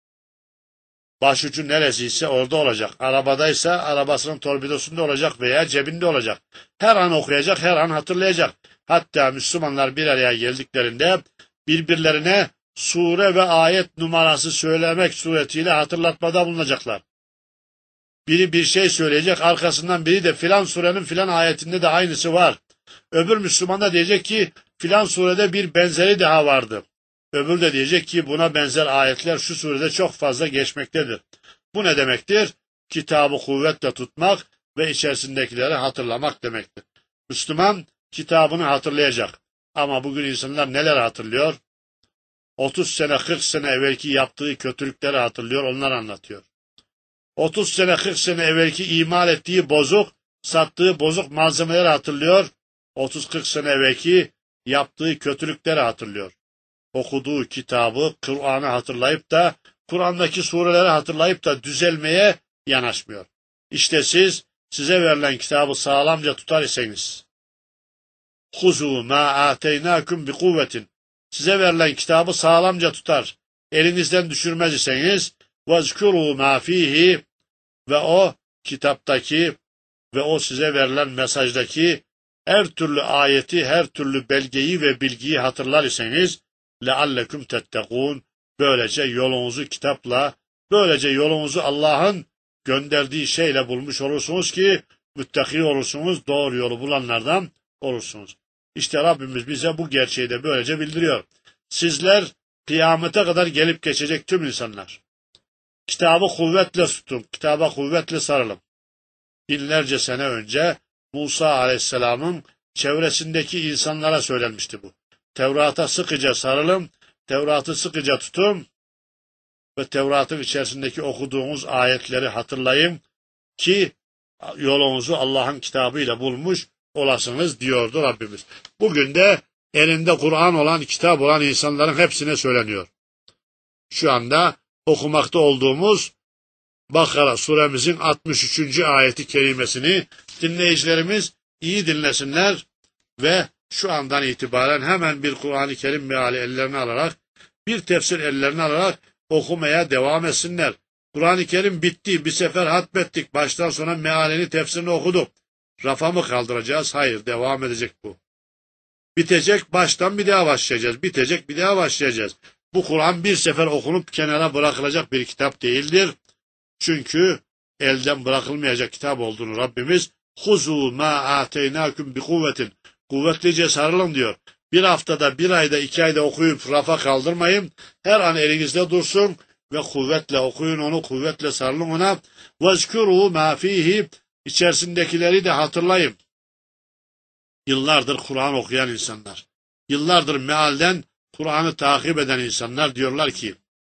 Başucu neresiyse orada olacak. Arabadaysa arabasının torpidosunda olacak veya cebinde olacak. Her an okuyacak, her an hatırlayacak. Hatta Müslümanlar bir araya geldiklerinde birbirlerine sure ve ayet numarası söylemek suretiyle hatırlatmada bulunacaklar. Biri bir şey söyleyecek, arkasından biri de filan surenin filan ayetinde de aynısı var. Öbür Müslüman da diyecek ki filan surede bir benzeri daha vardı. Öbür de diyecek ki buna benzer ayetler şu surede çok fazla geçmektedir. Bu ne demektir? Kitabı kuvvetle tutmak ve içerisindekileri hatırlamak demektir. Müslüman kitabını hatırlayacak. Ama bugün insanlar neler hatırlıyor? otuz sene, kırk sene evvelki yaptığı kötülükleri hatırlıyor, onlar anlatıyor. otuz sene, kırk sene evvelki imal ettiği bozuk, sattığı bozuk malzemeleri hatırlıyor. otuz kırk sene evvelki yaptığı kötülükleri hatırlıyor. Okuduğu kitabı, Kur'an'ı hatırlayıp da, Kur'an'daki sureleri hatırlayıp da düzelmeye yanaşmıyor. İşte siz, size verilen kitabı sağlamca tutar iseniz, خُذُوا مَا آتَيْنَاكُمْ بِقُوَّةٍ Size verilen kitabı sağlamca tutar, elinizden düşürmez iseniz, وَذْكُرُوا مَا فِيهِ Ve o kitaptaki ve o size verilen mesajdaki her türlü ayeti, her türlü belgeyi ve bilgiyi hatırlar iseniz leallekum tettekûn, böylece yolunuzu kitapla, böylece yolunuzu Allah'ın gönderdiği şeyle bulmuş olursunuz ki müttaki olursunuz, doğru yolu bulanlardan olursunuz. İşte Rabbimiz bize bu gerçeği de böylece bildiriyor. Sizler kıyamete kadar gelip geçecek tüm insanlar. Kitabı kuvvetle tutun, kitaba kuvvetle sarılın. Binlerce sene önce Musa Aleyhisselam'ın çevresindeki insanlara söylenmişti bu. Tevrat'a sıkıca sarılın, Tevrat'ı sıkıca tutun ve Tevrat'ın içerisindeki okuduğunuz ayetleri hatırlayın ki yolunuzu Allah'ın kitabıyla bulmuş olasınız diyordu Rabbimiz. Bugün de elinde Kur'an olan, kitap olan insanların hepsine söyleniyor. Şu anda okumakta olduğumuz Bakara suremizin altmış üçüncü ayeti kerimesini dinleyicilerimiz iyi dinlesinler ve şu andan itibaren hemen bir Kur'an-ı Kerim meali ellerine alarak, bir tefsir ellerine alarak okumaya devam etsinler. Kur'an-ı Kerim bitti, bir sefer hatmettik, baştan sona mealini, tefsirini okuduk. Rafa mı kaldıracağız? Hayır, devam edecek bu. Bitecek, baştan bir daha başlayacağız. Bitecek, bir daha başlayacağız. Bu Kur'an bir sefer okunup kenara bırakılacak bir kitap değildir. Çünkü elden bırakılmayacak kitap olduğunu Rabbimiz "Huzû mâ âteynâküm bi kuvvetin", kuvvetlice sarılın diyor. Bir haftada, bir ayda, iki ayda okuyup rafa kaldırmayın. Her an elinizde dursun ve kuvvetle okuyun onu, kuvvetle sarılın ona. وَذْكُرُوا مَا ف۪يهِ, içerisindekileri de hatırlayın. Yıllardır Kur'an okuyan insanlar, yıllardır mealden Kur'an'ı takip eden insanlar diyorlar ki,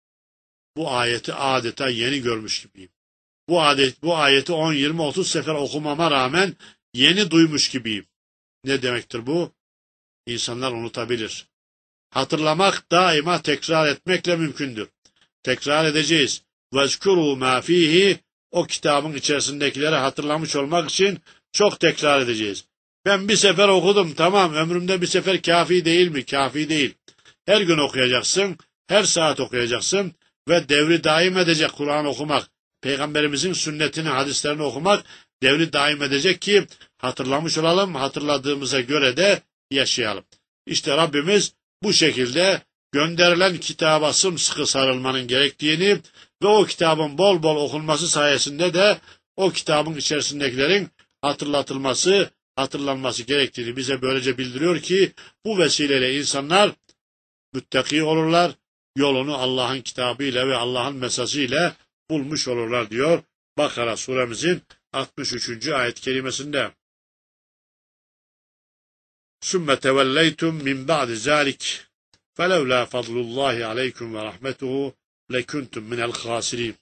bu ayeti adeta yeni görmüş gibiyim. Bu, adet, bu ayeti on, yirmi, otuz sefer okumama rağmen yeni duymuş gibiyim. Ne demektir bu? İnsanlar unutabilir. Hatırlamak daima tekrar etmekle mümkündür. Tekrar edeceğiz. وَذْكُرُوا مَا ف۪يهِ, o kitabın içerisindekileri hatırlamış olmak için çok tekrar edeceğiz. Ben bir sefer okudum, tamam, ömrümde bir sefer kafi değil mi? Kafi değil. Her gün okuyacaksın, her saat okuyacaksın ve devri daim edecek Kur'an okumak. Peygamberimizin sünnetini, hadislerini okumak devri daim edecek ki hatırlamış olalım, hatırladığımıza göre de yaşayalım. İşte Rabbimiz bu şekilde gönderilen kitaba sımsıkı sarılmanın gerektiğini ve o kitabın bol bol okunması sayesinde de o kitabın içerisindekilerin hatırlatılması, hatırlanması gerektiğini bize böylece bildiriyor ki bu vesileyle insanlar müttaki olurlar, yolunu Allah'ın kitabıyla ve Allah'ın mesajıyla bulmuş olurlar diyor Bakara suremizin altmış üçüncü ayet kerimesinde. Sümme tevelleytum min ba'di zalik felevla fadlullahi aleykum ve rahmetuhu lekuntum minel khasirin.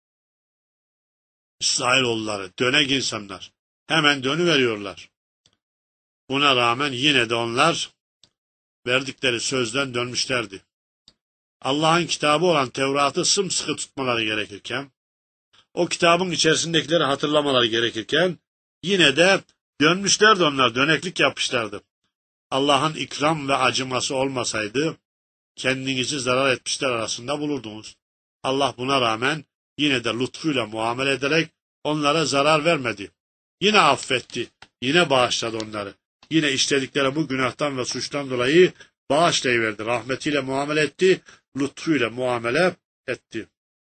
İsrailoğulları, dönek insanlar, hemen dönüveriyorlar. Buna rağmen yine de onlar verdikleri sözden dönmüşlerdi. Allah'ın kitabı olan Tevrat'ı sımsıkı tutmaları gerekirken, o kitabın içerisindekileri hatırlamaları gerekirken, yine de dönmüşlerdi onlar, döneklik yapmışlardı. Allah'ın ikram ve acıması olmasaydı, kendinizi zarar etmişler arasında bulurdunuz. Allah buna rağmen yine de lütfuyla muamele ederek onlara zarar vermedi. Yine affetti, yine bağışladı onları. Yine işledikleri bu günahtan ve suçtan dolayı bağışlayıverdi, rahmetiyle muamele etti, lütfuyla muamele etti.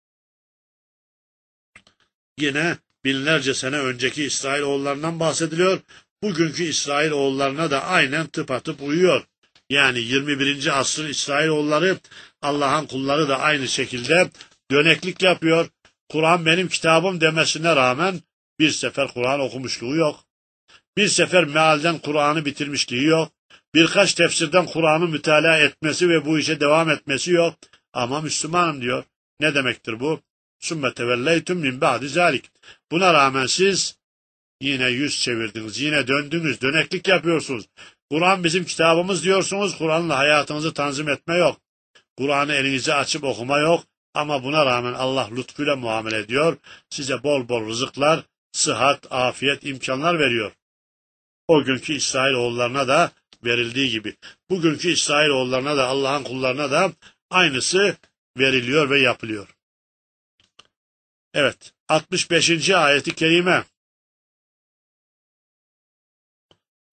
Yine binlerce sene önceki İsrailoğullarından bahsediliyor. Bugünkü İsrailoğullarına da aynen tıpatıp uyuyor. Yani yirmi birinci asrın İsrailoğulları, Allah'ın kulları da aynı şekilde döneklik yapıyor. Kur'an benim kitabım demesine rağmen bir sefer Kur'an okumuşluğu yok. Bir sefer mealden Kur'an'ı bitirmişliği yok. Birkaç tefsirden Kur'an'ı mütalaa etmesi ve bu işe devam etmesi yok. Ama Müslümanım diyor. Ne demektir bu? Sümme tevelleytum min ba'di zalik. Buna rağmen siz yine yüz çevirdiniz, yine döndünüz, döneklik yapıyorsunuz. Kur'an bizim kitabımız diyorsunuz, Kur'an'la hayatınızı tanzim etme yok. Kur'an'ı elinize açıp okuma yok. Ama buna rağmen Allah lütfuyla muamele ediyor. Size bol bol rızıklar, sıhhat, afiyet, imkanlar veriyor. O günkü İsrailoğullarına da verildiği gibi. Bugünkü İsrailoğullarına da, Allah'ın kullarına da aynısı veriliyor ve yapılıyor. Evet, altmış beşinci ayeti kerime.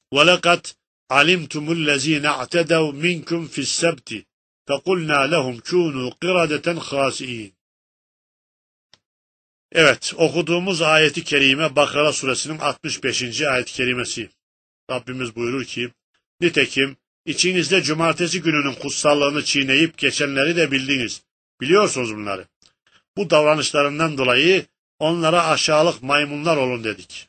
وَلَقَدْ عَلِمْتُمُ الَّذ۪ينَ اَعْتَدَوْا مِنْكُمْ فِي السَّبْتِ فَقُلْنَا لَهُمْ كُونُوا قِرَدَةً خَاسِئِينَ. Evet, okuduğumuz ayeti kerime Bakara suresinin altmış beşinci ayet-i kerimesi. Rabbimiz buyurur ki, nitekim içinizde cumartesi gününün kutsallığını çiğneyip geçenleri de bildiniz. Biliyorsunuz bunları. Bu davranışlarından dolayı onlara aşağılık maymunlar olun dedik.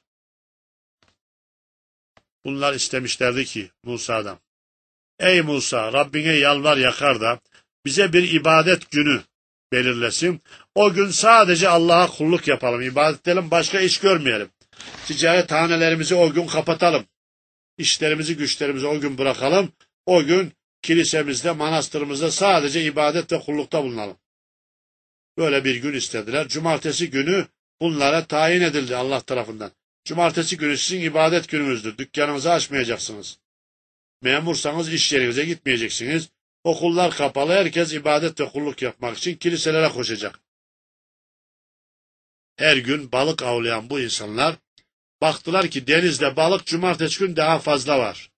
Bunlar istemişlerdi ki Musa'dan, ey Musa, Rabbine yalvar yakar da bize bir ibadet günü belirlesin. O gün sadece Allah'a kulluk yapalım, ibadet edelim, başka iş görmeyelim. Ticaret hanelerimizi o gün kapatalım. İşlerimizi, güçlerimizi o gün bırakalım. O gün kilisemizde, manastırımızda sadece ibadet ve kullukta bulunalım. Böyle bir gün istediler. Cumartesi günü bunlara tayin edildi Allah tarafından. Cumartesi günü sizin ibadet gününüzdür. Dükkanınızı açmayacaksınız. Memursanız iş yerinize gitmeyeceksiniz. Okullar kapalı. Herkes ibadet ve kulluk yapmak için kiliselere koşacak. Her gün balık avlayan bu insanlar baktılar ki denizde balık cumartesi gün daha fazla var.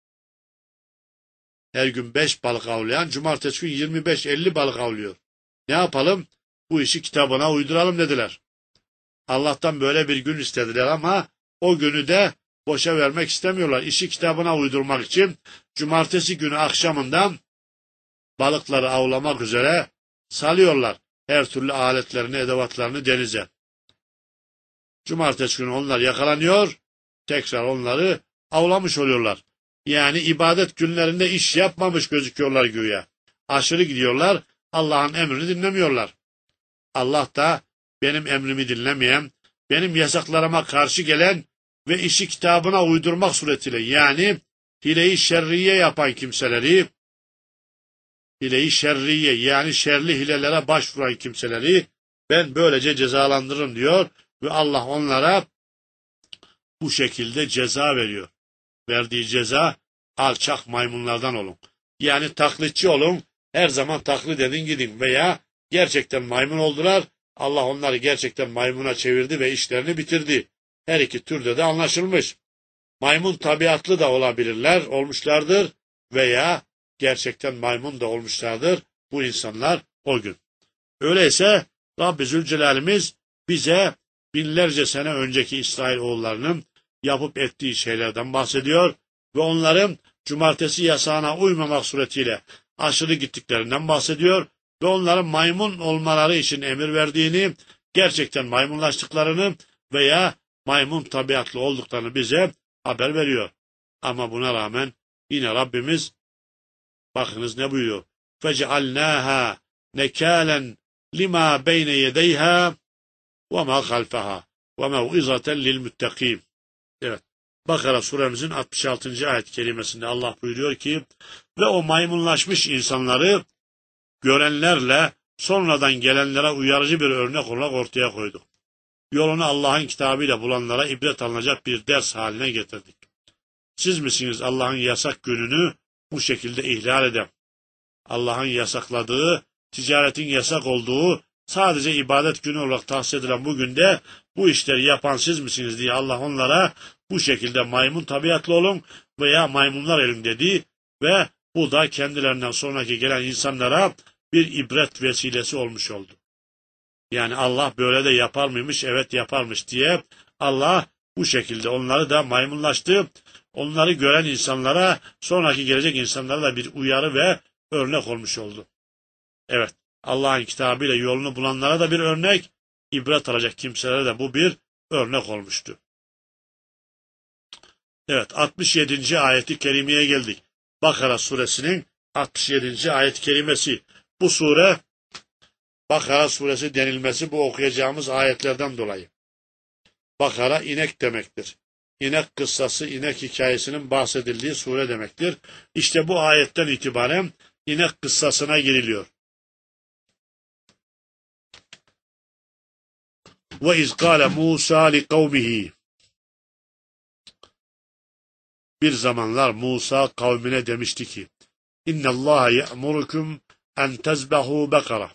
Her gün beş balık avlayan cumartesi gün yirmi beş elli balık avlıyor. Ne yapalım? Bu işi kitabına uyduralım dediler. Allah'tan böyle bir gün istediler ama o günü de boşa vermek istemiyorlar. İşi kitabına uydurmak için cumartesi günü akşamından balıkları avlamak üzere salıyorlar. Her türlü aletlerini, edevatlarını denize. Cumartesi günü onlar yakalanıyor, tekrar onları avlamış oluyorlar. Yani ibadet günlerinde iş yapmamış gözüküyorlar güya. Aşırı gidiyorlar, Allah'ın emrini dinlemiyorlar. Allah da benim emrimi dinlemeyen, benim yasaklarıma karşı gelen ve işi kitabına uydurmak suretiyle, yani hile-i şerriye yapan kimseleri, hile-i şerriye yani şerli hilelere başvuran kimseleri ben böylece cezalandırırım diyor ve Allah onlara bu şekilde ceza veriyor. Verdiği ceza alçak maymunlardan olun. Yani taklitçi olun, her zaman taklit edin gidin veya gerçekten maymun oldular, Allah onları gerçekten maymuna çevirdi ve işlerini bitirdi. Her iki türde de anlaşılmış. Maymun tabiatlı da olabilirler, olmuşlardır veya gerçekten maymun da olmuşlardır bu insanlar o gün. Öyleyse Rabbi Zülcelal'imiz bize binlerce sene önceki İsrailoğullarının yapıp ettiği şeylerden bahsediyor ve onların cumartesi yasağına uymamak suretiyle aşırı gittiklerinden bahsediyor ve onların maymun olmaları için emir verdiğini, gerçekten maymunlaştıklarını veya maymun tabiatlı olduklarını bize haber veriyor. Ama buna rağmen yine Rabbimiz bakınız ne buyuruyor? فَجَعَلْنَاهَا نَكَالًا لِمَا بَيْنَ يَدَيْهَا وَمَا خَلْفَهَا وَمَوْعِظَةً لِلْمُتَّقِينَ. Evet. Bakara suremizin altmış altıncı ayet kelimesinde Allah buyuruyor ki ve o maymunlaşmış insanları görenlerle sonradan gelenlere uyarıcı bir örnek olarak ortaya koyduk. Yolunu Allah'ın kitabıyla bulanlara ibret alınacak bir ders haline getirdik. Siz misiniz Allah'ın yasak gününü bu şekilde ihlal eden? Allah'ın yasakladığı, ticaretin yasak olduğu, sadece ibadet günü olarak tahsis edilen bu günde bu işleri yapan siz misiniz diye Allah onlara bu şekilde maymun tabiatlı olun veya maymunlar elin dedi ve bu da kendilerinden sonraki gelen insanlara bir ibret vesilesi olmuş oldu. Yani Allah böyle de yapar mıymış? Evet yaparmış diye Allah bu şekilde onları da maymunlaştı. Onları gören insanlara, sonraki gelecek insanlara da bir uyarı ve örnek olmuş oldu. Evet, Allah'ın kitabıyla yolunu bulanlara da bir örnek, ibret alacak kimselere de bu bir örnek olmuştu. Evet, altmış yedinci ayeti kerimeye geldik. Bakara suresinin altmış yedinci ayet kerimesi. Bu sure, Bakara suresi denilmesi bu okuyacağımız ayetlerden dolayı. Bakara inek demektir. İnek kıssası, inek hikayesinin bahsedildiği sure demektir. İşte bu ayetten itibaren inek kıssasına giriliyor. Ve iz kâle Musa li kavmihi. Bir zamanlar Musa kavmine demişti ki: İnnallâhe ye'murukum en tezbehu bekara.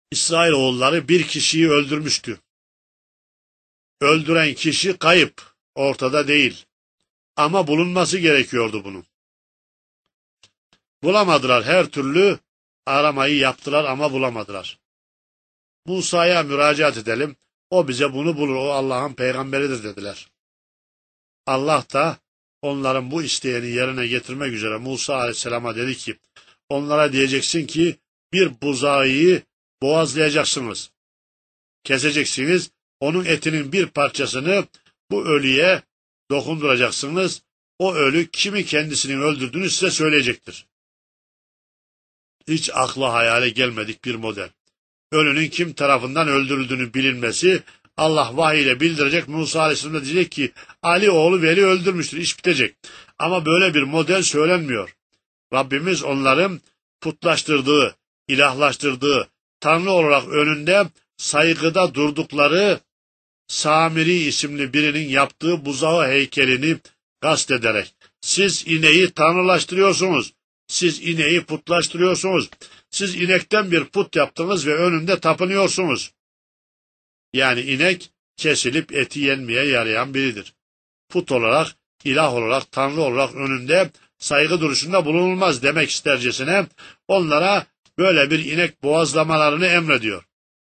İsrailoğulları bir kişiyi öldürmüştü. Öldüren kişi kayıp. ortada değil. Ama bulunması gerekiyordu bunun. Bulamadılar, her türlü aramayı yaptılar ama bulamadılar. Musa'ya müracaat edelim, o bize bunu bulur, o Allah'ın peygamberidir dediler. Allah da onların bu isteğini yerine getirmek üzere Musa aleyhisselama dedi ki, onlara diyeceksin ki bir buzağıyı boğazlayacaksınız. Keseceksiniz, onun etinin bir parçasını bu ölüye dokunduracaksınız. O ölü kimi kendisinin öldürdüğünü size söyleyecektir. Hiç akla hayale gelmedik bir model. Ölünün kim tarafından öldürüldüğünü bilinmesi, Allah vahiy ile bildirecek. Musa Aleyhisselam da diyecek ki Ali oğlu Veli öldürmüştür, iş bitecek. Ama böyle bir model söylenmiyor. Rabbimiz onların putlaştırdığı, ilahlaştırdığı, Tanrı olarak önünde saygıda durdukları Samiri isimli birinin yaptığı buzağı heykelini kastederek, siz ineği tanrılaştırıyorsunuz, siz ineği putlaştırıyorsunuz, siz inekten bir put yaptınız ve önünde tapınıyorsunuz. Yani inek kesilip eti yenmeye yarayan biridir. Put olarak, ilah olarak, tanrı olarak önünde saygı duruşunda bulunulmaz demek istercesine onlara böyle bir inek boğazlamalarını emrediyor.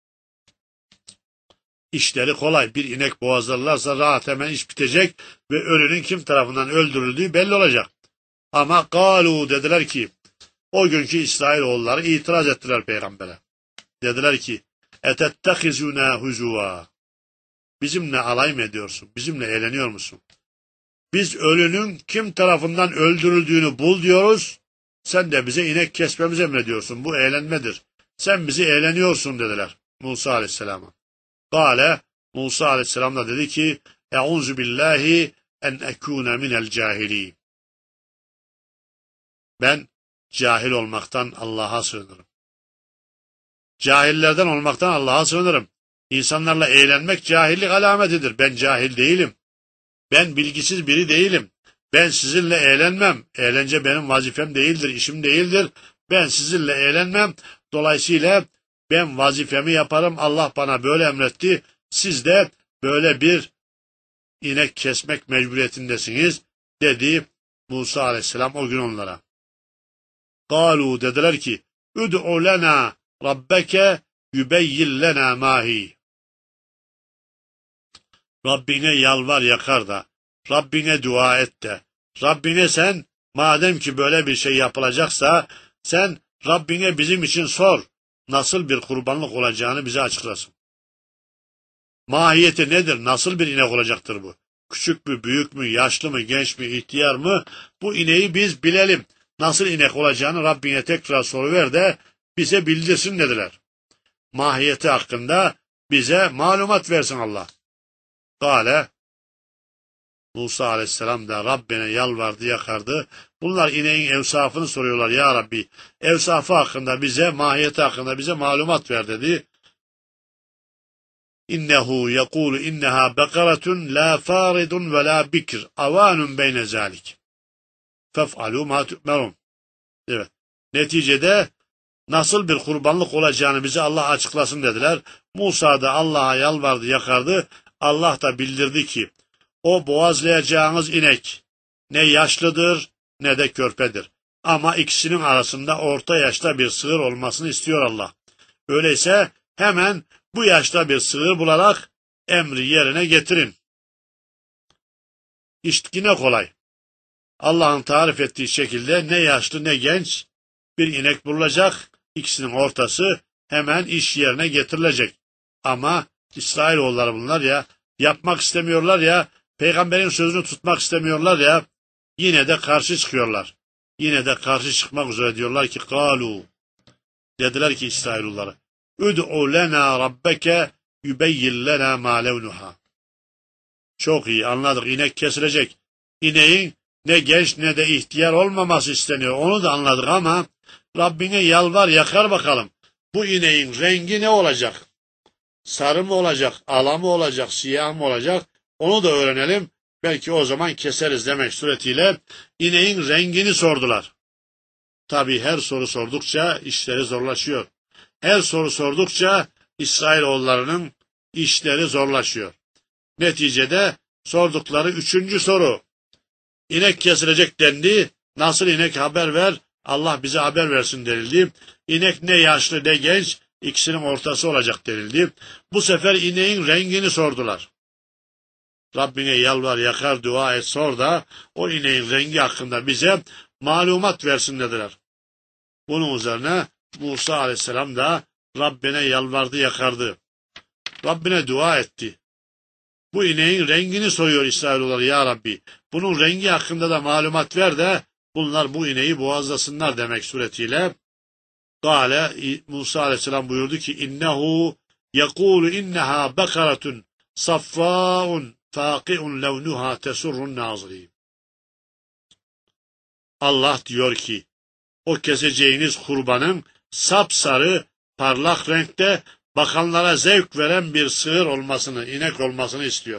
İşleri kolay. Bir inek boğazlarlarsa rahat hemen iş bitecek ve ölünün kim tarafından öldürüldüğü belli olacak. Ama galu dediler ki, o günkü İsrailoğulları itiraz ettiler peygambere. Dediler ki, etettehizuna huzuva. Bizimle alay mı ediyorsun? Bizimle eğleniyor musun? Biz ölünün kim tarafından öldürüldüğünü bul diyoruz. Sen de bize inek kesmemizi emrediyorsun. Bu eğlenmedir. Sen bizi eğleniyorsun dediler Musa Aleyhisselam'a. Kale, Musa Aleyhisselam da dedi ki, Eûzu billahi en ekûne minel cahilîn. Ben cahil olmaktan Allah'a sığınırım. Cahillerden olmaktan Allah'a sığınırım. İnsanlarla eğlenmek cahillik alametidir. Ben cahil değilim. Ben bilgisiz biri değilim. Ben sizinle eğlenmem. Eğlence benim vazifem değildir, işim değildir. Ben sizinle eğlenmem. Dolayısıyla ben vazifemi yaparım. Allah bana böyle emretti. Siz de böyle bir inek kesmek mecburiyetindesiniz dedi Musa Aleyhisselam o gün onlara. Kalu dediler ki, Üd'u lena rabbeke yübeyyin lena mahi. Rabbine yalvar yakar da, Rabbine dua et de, Rabbine sen, madem ki böyle bir şey yapılacaksa, sen Rabbine bizim için sor, nasıl bir kurbanlık olacağını bize açıklasın. Mahiyeti nedir, nasıl bir inek olacaktır bu? Küçük mü, büyük mü, yaşlı mı, genç mi, ihtiyar mı? Bu ineği biz bilelim. Nasıl inek olacağını Rabbine tekrar soruver de bize bildirsin dediler. Mahiyeti hakkında bize malumat versin Allah. Kale, Musa Aleyhisselam da Rabbine yalvardı, yakardı. Bunlar ineğin evsafını soruyorlar ya Rabbi. Evsafı hakkında bize, mahiyeti hakkında bize malumat ver dedi. İnnehu yekulu inneha bekaratun la faridun ve la bikr avanun beyne zalik. Fef'alu ma tu'merun. Evet. Neticede nasıl bir kurbanlık olacağını bize Allah açıklasın dediler. Musa da Allah'a yalvardı, yakardı. Allah da bildirdi ki o boğazlayacağınız inek ne yaşlıdır ne de körpedir. Ama ikisinin arasında orta yaşta bir sığır olmasını istiyor Allah. Öyleyse hemen bu yaşta bir sığır bularak emri yerine getirin. İşte yine kolay. Allah'ın tarif ettiği şekilde ne yaşlı ne genç bir inek bulunacak. İkisinin ortası hemen iş yerine getirilecek. Ama İsrailoğulları bunlar ya, yapmak istemiyorlar ya, peygamberin sözünü tutmak istemiyorlar ya, yine de karşı çıkıyorlar. Yine de karşı çıkmak üzere diyorlar ki, kalu, dediler ki İsrailoğulları, Üd'u lena rabbeke yübeyyin lena ma levnuha. Çok iyi anladık, inek kesilecek. İneğin ne genç ne de ihtiyar olmaması isteniyor, onu da anladık ama Rabbine yalvar yakar bakalım. Bu ineğin rengi ne olacak? Sarı mı olacak, ala mı olacak, siyah mı olacak? Onu da öğrenelim. Belki o zaman keseriz demek suretiyle ineğin rengini sordular. Tabii her soru sordukça işleri zorlaşıyor. Her soru sordukça İsrailoğullarının işleri zorlaşıyor. Neticede Sordukları üçüncü soru. İnek kesilecek dendi. Nasıl inek haber ver? Allah bize haber versin denildi. İnek ne yaşlı ne genç, ikisinin ortası olacak denildi. Bu sefer ineğin rengini sordular. Rabbine yalvar, yakar, dua et, sor da o ineğin rengi hakkında bize malumat versin dediler. Bunun üzerine Musa aleyhisselam da Rabbine yalvardı, yakardı. Rabbine dua etti. Bu ineğin rengini soruyor İsrailoğulları, ya Rabbi. Bunun rengi hakkında da malumat ver de bunlar bu ineği boğazlasınlar demek suretiyle. Gale Musa aleyhisselam buyurdu ki innehu yekulu inneha bekaratun saffâun fâki'un levnuha tesurrun nazirîn. Allah diyor ki o keseceğiniz kurbanın sapsarı, parlak renkte, bakanlara zevk veren bir sığır olmasını, inek olmasını istiyor.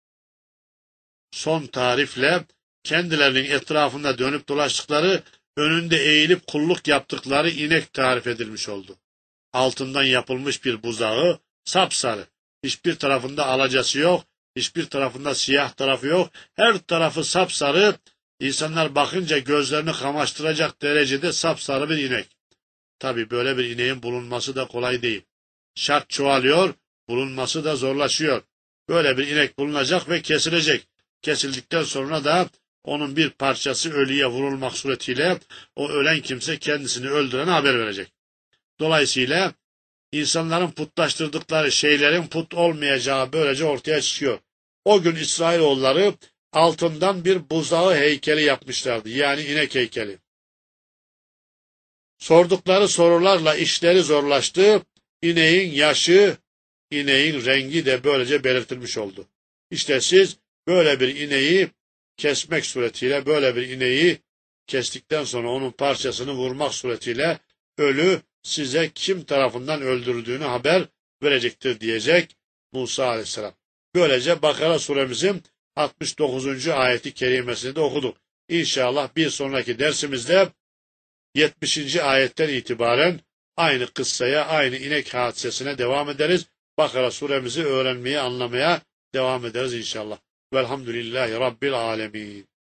Son tarifle kendilerinin etrafında dönüp dolaştıkları, önünde eğilip kulluk yaptıkları inek tarif edilmiş oldu. Altından yapılmış bir buzağı, sapsarı. Hiçbir tarafında alacası yok, hiçbir tarafında siyah tarafı yok. Her tarafı sapsarı, insanlar bakınca gözlerini kamaştıracak derecede sapsarı bir inek. Tabii böyle bir ineğin bulunması da kolay değil. Şart çoğalıyor, bulunması da zorlaşıyor. Böyle bir inek bulunacak ve kesilecek. Kesildikten sonra da onun bir parçası ölüye vurulmak suretiyle o ölen kimse kendisini öldürene haber verecek. Dolayısıyla insanların putlaştırdıkları şeylerin put olmayacağı böylece ortaya çıkıyor. O gün İsrailoğulları altından bir buzağı heykeli yapmışlardı. Yani inek heykeli. Sordukları sorularla işleri zorlaştı. İneğin yaşı, ineğin rengi de böylece belirtilmiş oldu. İşte siz böyle bir ineği kesmek suretiyle, böyle bir ineği kestikten sonra onun parçasını vurmak suretiyle ölü size kim tarafından öldürüldüğünü haber verecektir diyecek Musa aleyhisselam. Böylece Bakara suremizin altmış dokuzuncu ayeti kerimesini de okuduk. İnşallah bir sonraki dersimizde yetmişinci ayetten itibaren aynı kıssaya, aynı inek hadisesine devam ederiz. Bakara suremizi öğrenmeye, anlamaya devam ederiz inşallah. Velhamdülillahi Rabbil alemin.